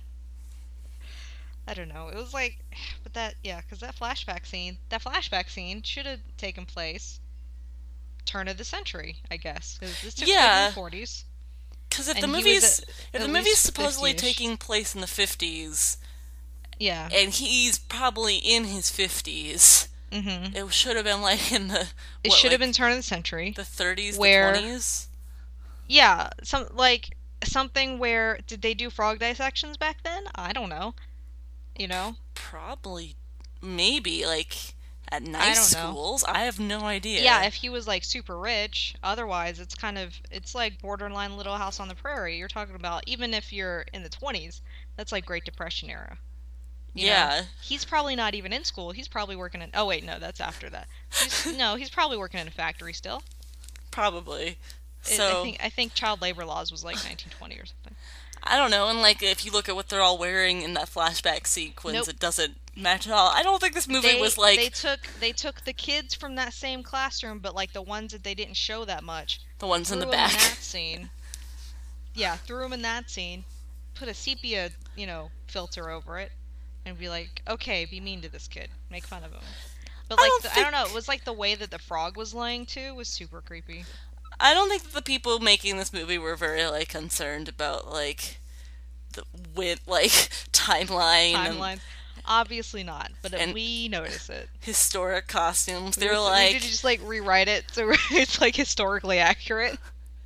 I don't know. It was like, but that, yeah, because that flashback scene, that flashback scene should have taken place turn of the century, I guess, because this took place in Yeah. the forties. Because if And the he was movie's at- if at the movie's least supposedly fifty-ish. taking place in the fifties, Yeah. and he's probably in his fifties, Mm-hmm. it should have been like in the It what, should have like been turn of the century. the thirties, where- the twenties. Yeah, some like something where did they do frog dissections back then? I don't know. You know? Probably, maybe like at I night don't know. schools. I have no idea. Yeah, if he was like super rich. Otherwise, it's kind of it's like borderline Little House on the Prairie. You're talking about even if you're in the twenties, that's like Great Depression era. You know? yeah. He's probably not even in school. He's probably working in. Oh wait, no, that's after that. He's, no, he's probably working in a factory still. Probably. It- So I think I think child labor laws was like nineteen twenty or something. I don't know, and like if you look at what they're all wearing in that flashback sequence, Nope. it doesn't match at all. I don't think this movie They was like they took they took the kids from that same classroom, but like the ones that they didn't show that much. the ones in the threw 'em back. in that scene. Yeah, threw them in that scene. Put a sepia, you know, filter over it, and be like, okay, be mean to this kid, make fun of him. But I like, don't the, I think- don't know. It was like the way that the frog was laying too was super creepy. I don't think that the people making this movie were very like concerned about like the with like timeline, and Timeline, obviously not, but And- we notice it. historic costumes. They We- were we like, did just like rewrite it so it's like historically accurate.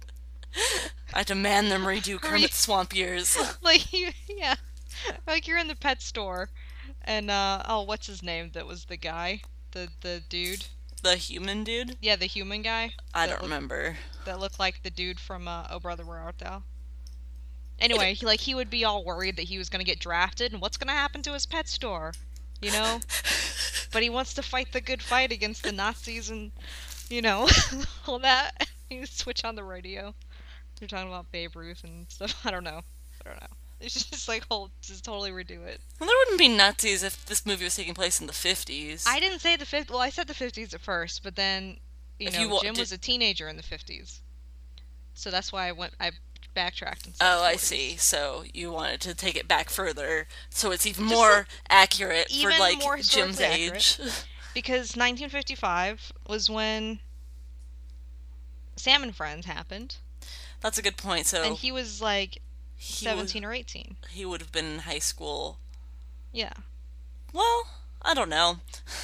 I demand them redo Re- Kermit's Swamp Years. Like you, yeah, like you're in the pet store, and uh oh, what's his name? That was the guy, the the dude. The human dude? Yeah, the human guy. I that don't looked- remember. That looked like the dude from uh, Oh Brother Where Art Thou. Anyway, he like he would be all worried that he was gonna get drafted, and what's gonna happen to his pet store, you know? But he wants to fight the good fight against the Nazis and, you know, all that. He would switch on the radio. They're talking about Babe Ruth and stuff. I don't know. I don't know. It's just like whole, just totally redo it. Well, there wouldn't be Nazis if this movie was taking place in the fifties. I didn't say the fifties. Well, I said the fifties at first, but then, you If know, you wa- Jim did- was a teenager in the fifties, so that's why I went. I backtracked and said Oh, the I forties. see. So you wanted to take it back further, so it's even Just more like- accurate for even like more Jim's historically age. Because nineteen fifty-five was when Sam and Friends happened, That's a good point. So and he was like he seventeen or eighteen. Would, he would have been in high school. Yeah. Well, I don't know.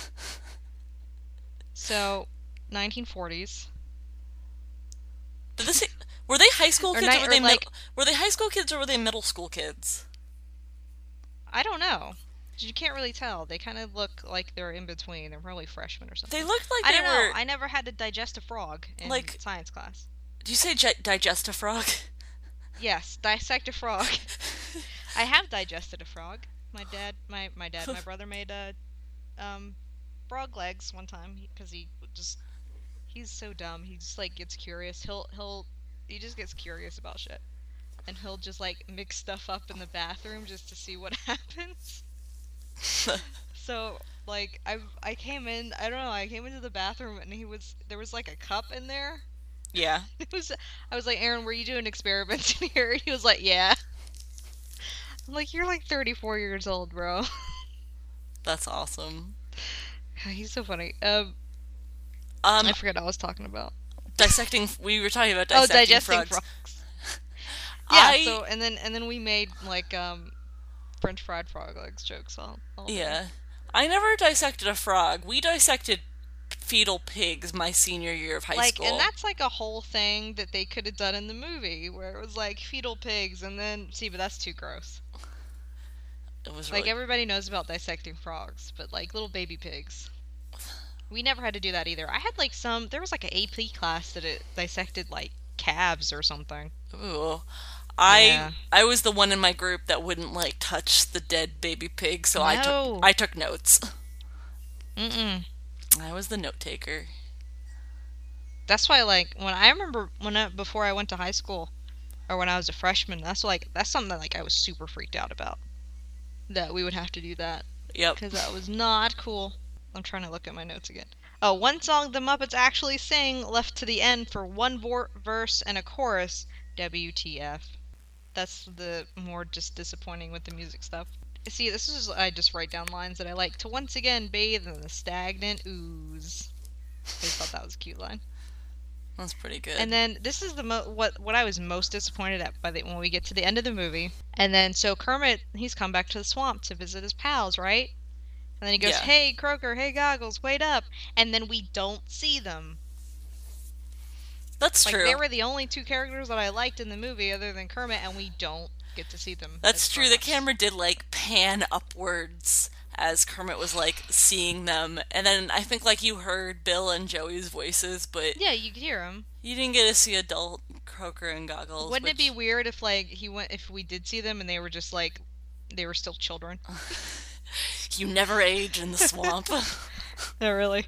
So, nineteen forties. Did this were they high school Or kids ni- or were or they like- mid- were they high school kids or were they middle school kids? I don't know. You can't really tell. They kind of look like they're in between. They're probably freshmen or something. They looked like I they don't were. know. I never had to digest a frog in Like- science class. Do you say gi- digest a frog? Yes, dissect a frog. I have digested a frog. My dad, my my dad, my brother made uh, um, frog legs one time because he just he's so dumb. He just like gets curious. He'll he'll he just gets curious about shit, and he'll just like mix stuff up in the bathroom just to see what happens. So like I I came in I don't know I came into the bathroom and he was there was like a cup in there. Yeah. It was I was like, Aaron, were you doing experiments in here? And he was like, yeah. I'm like, you're like thirty-four years old, bro. That's awesome. He's so funny. Um, Um, I forget what I was talking about. dissecting. We were talking about Oh, dissecting digesting frogs. frogs. Yeah. I- So and then and then we made like um, French fried frog legs jokes all. all day. Yeah. I never dissected a frog. We dissected fetal pigs my senior year of high Like, school. and that's like a whole thing that they could have done in the movie, where it was like fetal pigs, and then see, but that's too gross. It was Like really... everybody knows about dissecting frogs, but like little baby pigs. We never had to do that either. I had like some. There was like an A P class that it dissected like calves or something. Ooh. I Yeah. I was the one in my group that wouldn't like touch the dead baby pig, so I No. took I took notes. Mm-mm. I was the note taker. That's why, like, when I remember when I, before I went to high school, or when I was a freshman, that's like that's something that like I was super freaked out about. that we would have to do that. Yep. Because that was not cool. I'm trying to look at my notes again. Oh, one song the Muppets actually sing left to the end for one vor- verse and a chorus. W T F. That's the more just disappointing with the music stuff. See, this is I just write down lines that I like. To once again bathe in the stagnant ooze. I just thought that was a cute line. That's pretty good. And then this is the mo- what what I was most disappointed at by the when we get to the end of the movie. And then so Kermit, he's come back to the swamp to visit his pals, right? And then he goes, Yeah. "Hey Croaker, hey Goggles, wait up!" And then we don't see them. That's Like true. they were the only two characters that I liked in the movie, other than Kermit, and we don't get to see them. That's as true. The grown-ups. camera did like pan upwards as Kermit was like seeing them, and then I think like you heard Bill and Joey's voices, but Yeah, you could hear them. you didn't get to see adult Croaker and Goggles. Wouldn't it which- be weird if like he went if we did see them and they were just like they were still children? You never age in the swamp. No, really.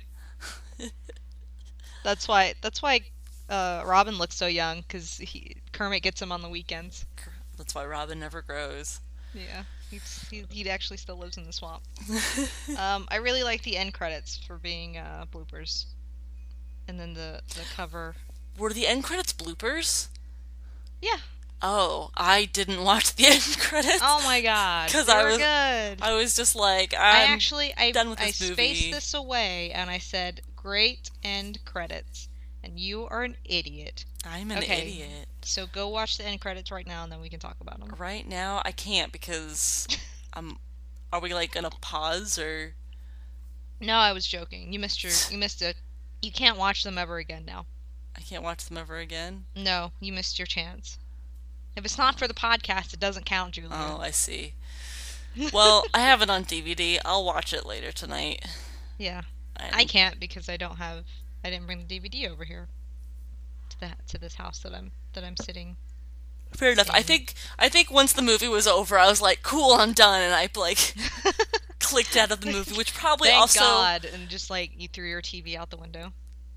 That's why. That's why uh, Robin looks so young because Kermit gets him on the weekends. That's why Robin never grows. Yeah, he's, he he actually still lives in the swamp. um, I really like the end credits for being uh, bloopers, and then the the cover. Were the end credits bloopers? Yeah. Oh, I didn't watch the end credits. Oh my god. 'Cause they I were was- good. I was just like, I'm I actually I done with I this movie. spaced this away and I said great end credits, and you are an idiot. I'm an Okay. idiot. So go watch the end credits right now, and then we can talk about them. Right now, I can't because I'm. Are we like gonna pause or? No, I was joking. You missed your. You missed it. You can't watch them ever again now. I can't watch them ever again. No, you missed your chance. If it's not for the podcast, it doesn't count, Julia. Oh, I see. Well, I have it on D V D. I'll watch it later tonight. Yeah, And I can't because I don't have. I didn't bring the D V D over here. To that to this house that I'm that I'm sitting. Fair enough. I think I think once the movie was over, I was like, "Cool, I'm done," and I like clicked out of the movie, which probably Thank also God, and just like you threw your T V out the window.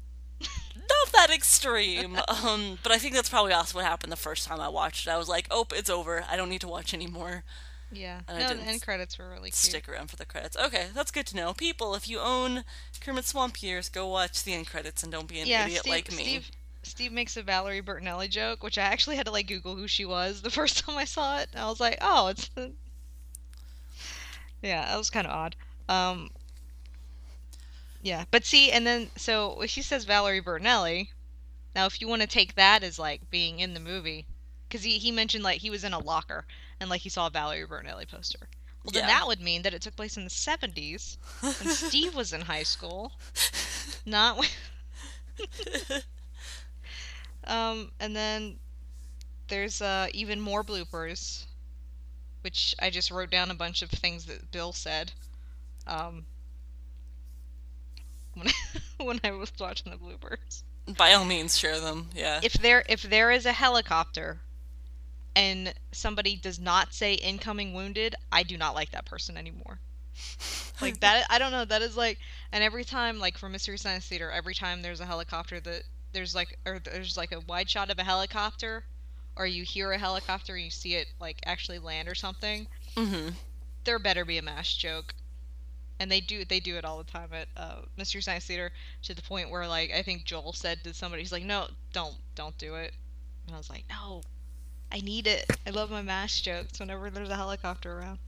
not that extreme. um, but I think that's probably also what happened the first time I watched it. I was like, "Oh, it's over. I don't need to watch anymore." Yeah. And I no, the didn't end credits were really cute. Stick around for the credits. Okay, that's good to know. People, if you own Kermit Swamp Years, go watch the end credits and don't be an yeah, idiot Steve, like me. Steve, Steve makes a Valerie Bertinelli joke, which I actually had to like Google who she was the first time I saw it. And I was like, oh, it's. The... Yeah, that was kind of odd. Um. Yeah, but see, and then so when she says Valerie Bertinelli. Now, if you want to take that as like being in the movie, because he he mentioned like he was in a locker and like he saw a Valerie Bertinelli poster. Well, then Yeah. that would mean that it took place in the seventies, and Steve was in high school, not. when- um, and then there's uh even more bloopers, which I just wrote down a bunch of things that Bill said. Um. When when I was watching the bloopers. By all means, share them. Yeah. If there if there is a helicopter and somebody does not say incoming wounded, I do not like that person anymore. Like that I don't know, that is like, and every time like for Mystery Science Theater, every time there's a helicopter that there's like or there's like a wide shot of a helicopter or you hear a helicopter and you see it like actually land or something, Mm-hmm. there better be a mash joke. And they do they do it all the time at uh, Mystery Science Theater, to the point where like I think Joel said to somebody, he's like, no, don't don't do it. And I was like, no, I need it. I love my mash jokes whenever there's a helicopter around.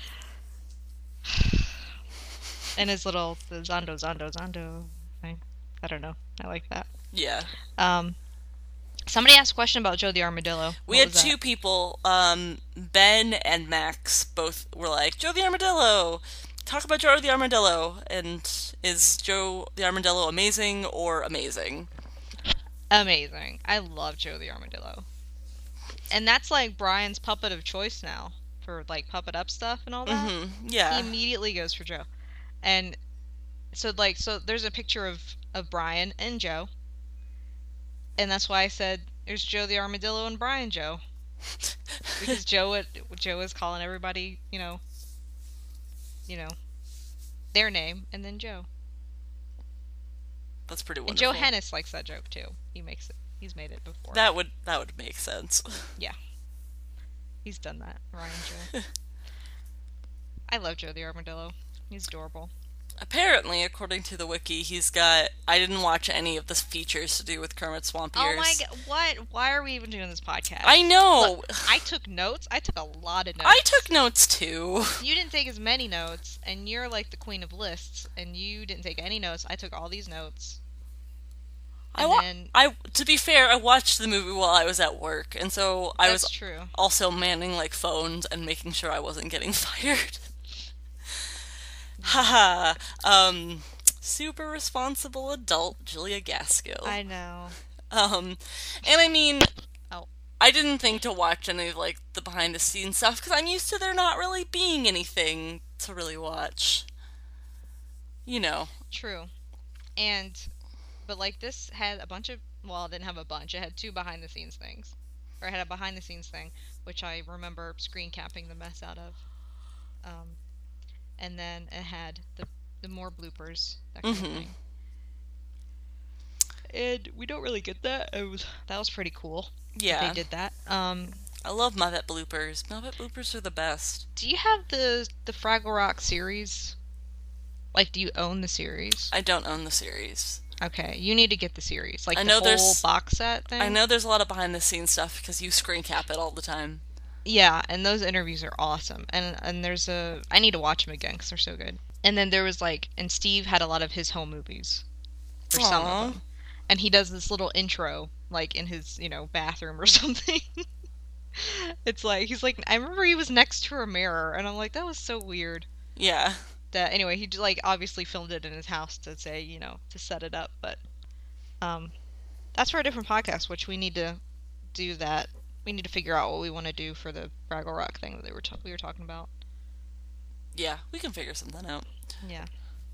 And his little the Zondo Zondo Zondo thing. I don't know. I like that. Yeah. Um, somebody asked a question about Joe the Armadillo. We What had was two that? people, um, Ben and Max, both were like, Joe the Armadillo! Talk about Joe the Armadillo. And is Joe the Armadillo amazing or amazing? Amazing. I love Joe the Armadillo. And that's like Brian's puppet of choice now for like puppet up stuff and all that. Mm-hmm. He Yeah. immediately goes for Joe. And so like so there's a picture of of Brian and Joe. And that's why I said there's Joe the Armadillo and Brian Joe. Because Joe would- Joe is calling everybody, you know, you know, their name and then Joe. That's pretty And wonderful. Joe Hennis likes that joke too. He makes it. He's made it before. That would that would make sense. He's done that, Ryan Joe. I love Joe the Armadillo. He's adorable. Apparently, according to the wiki, he's got. I didn't watch any of the features to do with Kermit Swamp Oh Ears. my god, what? Why are we even doing this podcast? I know! Look, I took notes. I took a lot of notes. I took notes too. You didn't take as many notes, and you're like the queen of lists, and you didn't take any notes. I took all these notes. I, And wa- then, I to be fair, I watched the movie while I was at work, and so I that's was true. also manning like phones and making sure I wasn't getting fired. Haha. um, super responsible adult Julia Gaskill. I know. Um, and I mean, Oh. I didn't think to watch any of like the behind the scenes stuff because I'm used to there not really being anything to really watch. You know. True. And, but like this had a bunch of, well, it didn't have a bunch. It had two behind the scenes things. Or it had a behind the scenes thing, which I remember screen capping the mess out of. Um, and then it had the, the more bloopers, that kind Mhm. of thing. And we don't really get that. It was, that was pretty cool. that Yeah. They did that. Um, I love Muppet bloopers. Muppet bloopers are the best. do you have the the Fraggle Rock series? Like, do you own the series? I don't own the series. Okay, you need to get the series. Like I the know whole there's- box set thing. I know there's a lot of behind the scenes stuff because you screen cap it all the time. Yeah, and those interviews are awesome. And and there's a I need to watch them again because they're so good. And then there was like, and Steve had a lot of his home movies, or some Aw. of them. And he does this little intro, like in his you know bathroom or something. It's like he's like, I remember he was next to a mirror, and I'm like, that was so weird. Yeah. That anyway, he like obviously filmed it in his house to say you know to set it up, but um, that's for a different podcast, which we need to do that. We need to figure out what we want to do for the Fraggle Rock thing that they were t- we were talking about. Yeah, we can figure something out. Yeah.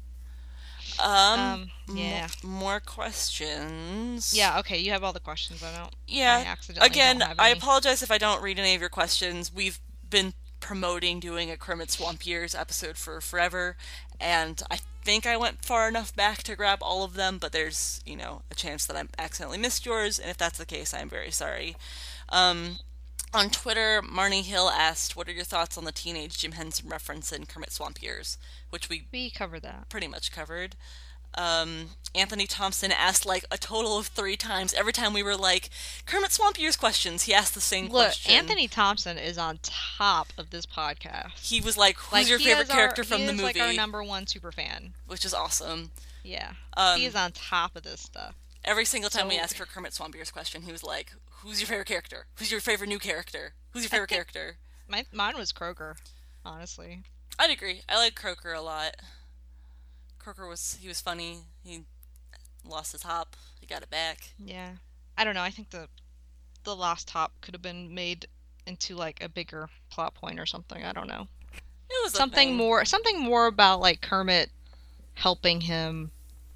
Um, Um, mo- yeah. more questions. Yeah, okay, you have all the questions. I don't. I Yeah. accidentally Again, don't have I any. apologize if I don't read any of your questions. We've been promoting doing a Kermit Swamp Years episode for forever, and I think I went far enough back to grab all of them, but there's, you know, a chance that I accidentally missed yours, and if that's the case, I'm very sorry. Um, on Twitter, Marnie Hill asked, what are your thoughts on the teenage Jim Henson reference in Kermit Swamp Years? Which we We covered that. pretty much covered. Um, Anthony Thompson asked like a total of three times. Every time we were like, Kermit Swamp Years questions, he asked the same Look, question. Anthony Thompson is on top of this podcast. He was like, who's Like, your he favorite is our- character from he the is, movie? like our number one super fan. Which is awesome. Yeah, Um, he is on top of this stuff. Every single time we So- asked for Kermit Swamp Years question, he was like, who's your favorite character? Who's your favorite new character? Who's your favorite think- character? My mine was Kroger, honestly. I'd agree. I like Croker a lot. Croker was, he was funny. He lost his hop. He got it back. Yeah, I don't know. I think the the lost top could have been made into like a bigger plot point or something. I don't know. It was a Something thing. more, something more about like Kermit helping him.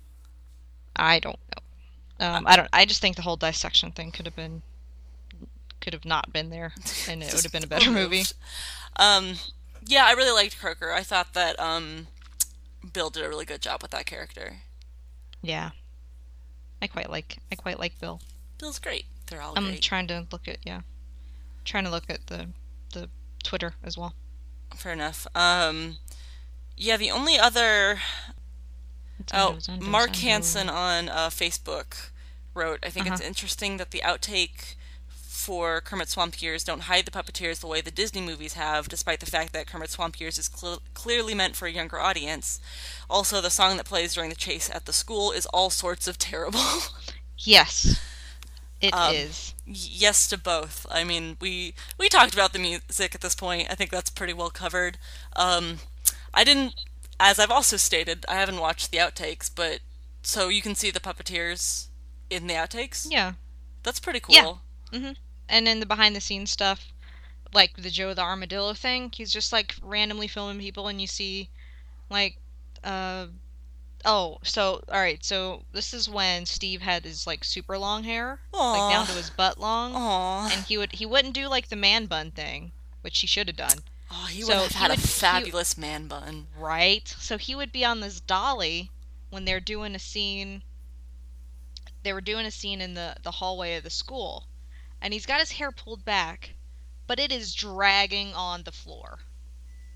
I don't know. Um, I don't. I just think the whole dissection thing could have been, could have not been there, and it would have been a better movie. Removed. Um, yeah, I really liked Croker. I thought that um, Bill did a really good job with that character. Yeah, I quite like. I quite like Bill. Bill's great. They're all I'm great. trying to look at yeah, trying to look at the the Twitter as well. Fair enough. Um, yeah, the only other It's oh, Undo, Undo, Mark Undo. Hansen on uh, Facebook wrote, I think it's Uh-huh. interesting that the outtake for Kermit Swamp Years don't hide the puppeteers the way the Disney movies have, despite the fact that Kermit Swamp Years is cl- clearly meant for a younger audience. Also, the song that plays during the chase at the school is all sorts of terrible. Yes, it Um, is. Y- yes to both. I mean, we we talked about the music at this point. I think that's pretty well covered. Um, I didn't, as I've also stated, I haven't watched the outtakes, but so you can see the puppeteers in the outtakes. Yeah. That's pretty cool. Yeah. Mm-hmm. And then the behind the scenes stuff, like the Joe the Armadillo thing, he's just like randomly filming people, and you see, like, uh, oh, so all right, so this is when Steve had his like super long hair, like down to his butt long, Aww. and he would he wouldn't do like the man bun thing, which he should have done, Oh, he so would have he had would- a he- fabulous man bun. right? So he would be on this dolly when they're doing a scene. They were doing a scene in the the hallway of the school, and he's got his hair pulled back, but it is dragging on the floor.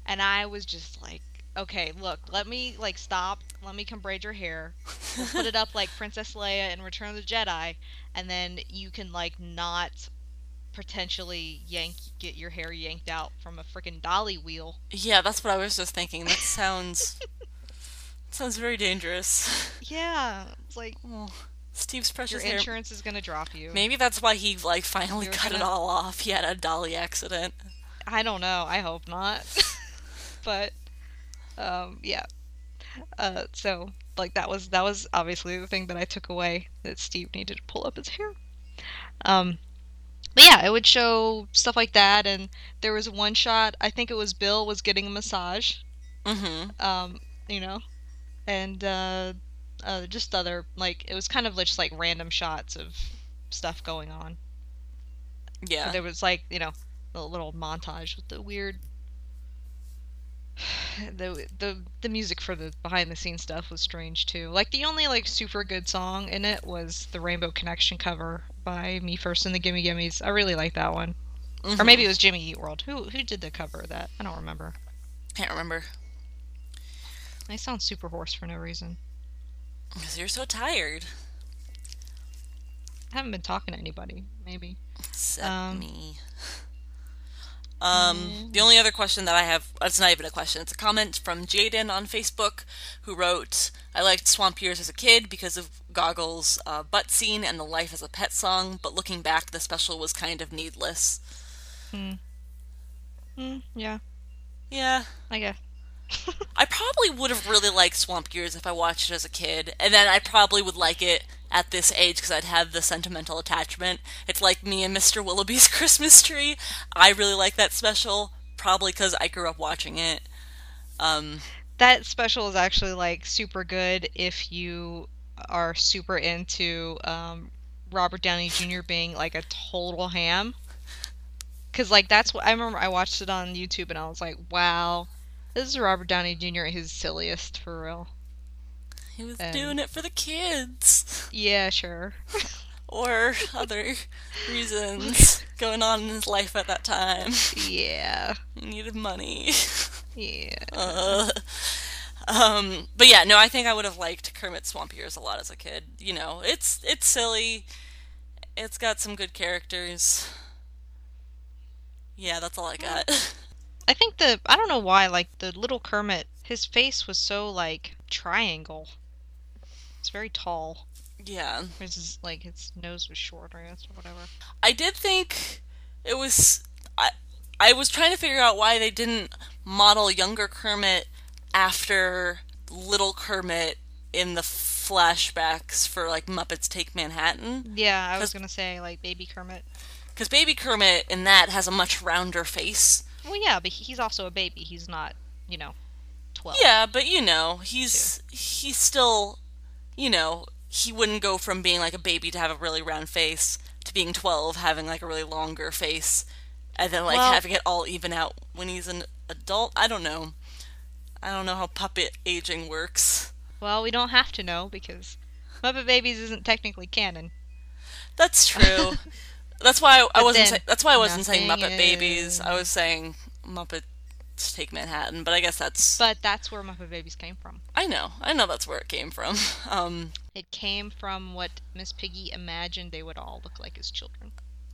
And I was just like, okay, look, let me, like, stop. Let me come braid your hair. We'll put it up like Princess Leia in Return of the Jedi. And then you can, like, not potentially yank get your hair yanked out from a freaking dolly wheel. Yeah, that's what I was just thinking. That sounds sounds very dangerous. Yeah, it's like Oh, Steve's your precious hair. insurance is gonna drop you. Maybe that's why he like finally You're cut it gonna- all off. He had a dolly accident. I don't know. I hope not. But um, yeah. Uh, so like that was that was obviously the thing that I took away, that Steve needed to pull up his hair. Um, but yeah, it would show stuff like that, and there was one shot. I think it was Bill was getting a massage. Mm-hmm. Um, you know, and uh, uh, just other like it was kind of just like random shots of stuff going on. Yeah. There was like you know a little montage with the weird the the the music for the behind the scenes stuff was strange too. Like the only like super good song in it was the Rainbow Connection cover by Me First and the Gimme Gimmes. I really like that one. Mhm. Or maybe it was Jimmy Eat World. Who who did the cover of that? I don't remember. Can't remember. I sound super hoarse for no reason. Because you're so tired. I haven't been talking to anybody. Maybe. Except Um, me. Um, the only other question that I have, it's not even a question, it's a comment from Jaden on Facebook, who wrote, I liked Swamp Years as a kid because of Goggles' uh, butt scene and the Life as a Pet song, but looking back, the special was kind of needless. Hmm. Hmm. Yeah. Yeah. I guess. I probably would have really liked Swamp Years if I watched it as a kid, and then I probably would like it at this age because I'd have the sentimental attachment. It's like me and Mister Willoughby's Christmas Tree. I really like that special, probably because I grew up watching it. Um, That special is actually like super good if you are super into um, Robert Downey Junior being like a total ham. Cause like that's what I remember. I watched it on YouTube and I was like, wow, this is Robert Downey Junior at his silliest for real. he was And- doing it for the kids, Yeah, sure. or other reasons going on in his life at that time. Yeah, He needed money. yeah. Uh, um, but yeah, no, I think I would have liked Kermit Swamp Years a lot as a kid. You know, it's it's silly. It's got some good characters. Yeah, that's all I got. I think the I don't know why like the little Kermit, his face was so like triangle. It's very tall. Yeah. His is like his nose was short, I guess, or whatever. I did think it was I I was trying to figure out why they didn't model younger Kermit after little Kermit in the flashbacks for like Muppets Take Manhattan. Yeah, I was 'Cause- gonna say like baby Kermit. Because baby Kermit in that has a much rounder face. Well, yeah, but he's also a baby. He's not, you know, twelve. Yeah, but you know, he's he's still, you know, he wouldn't go from being like a baby to have a really round face to being twelve having like a really longer face and then like Well- having it all even out when he's an adult. I don't know. I don't know how puppet aging works. Well, we don't have to know because Muppet Babies isn't technically canon. That's true. That's why I, I But wasn't. then Sa- that's why I wasn't saying nothing Muppet Babies. I is- was saying Muppets Take Manhattan. But I guess that's. But that's where Muppet Babies came from. I know. I know that's where it came from. Um, It came from what Miss Piggy imagined they would all look like as children.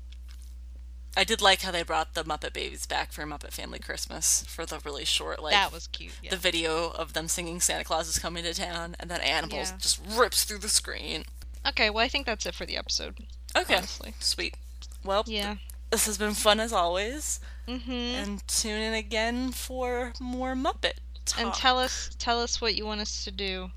I did like how they brought the Muppet Babies back for Muppet Family Christmas for the really short, like that was cute. Yeah. the video of them singing "Santa Claus is Coming to Town," and then Animals Yeah. just rips through the screen. Okay, well, I think that's it for the episode. Okay, Honestly. sweet. Well, Yeah. this has been fun as always, Mm-hmm. and tune in again for more Muppet talk. And tell us, tell us what you want us to do.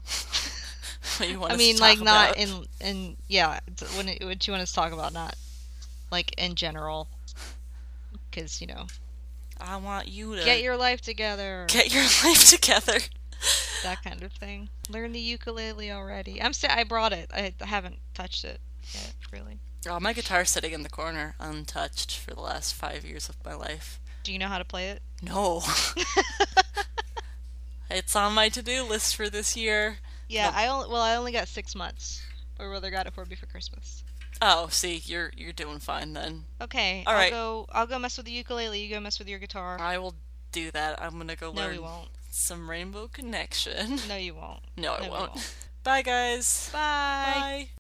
what you want I us mean, to like talk not about. in, in yeah. t- When it, what you want us to talk about, not like in general. Because you know, I want you to get your life together. get your life together. That kind of thing. Learn the ukulele already. I'm st- I brought it. I haven't touched it yet, really. Oh, my guitar's sitting in the corner, untouched, for the last five years of my life. Do you know how to play it? No. It's on my to-do list for this year. Yeah, No. I only well, I only got six months. My brother got it for me for Christmas. Oh, see, you're you're doing fine then. Okay, All I'll right. go. I'll go mess with the ukulele. You go mess with your guitar. I will do that. I'm gonna go No, learn we won't. some Rainbow Connection. No, you won't. No, I No, we won't. won't. Bye, guys. Bye. Bye.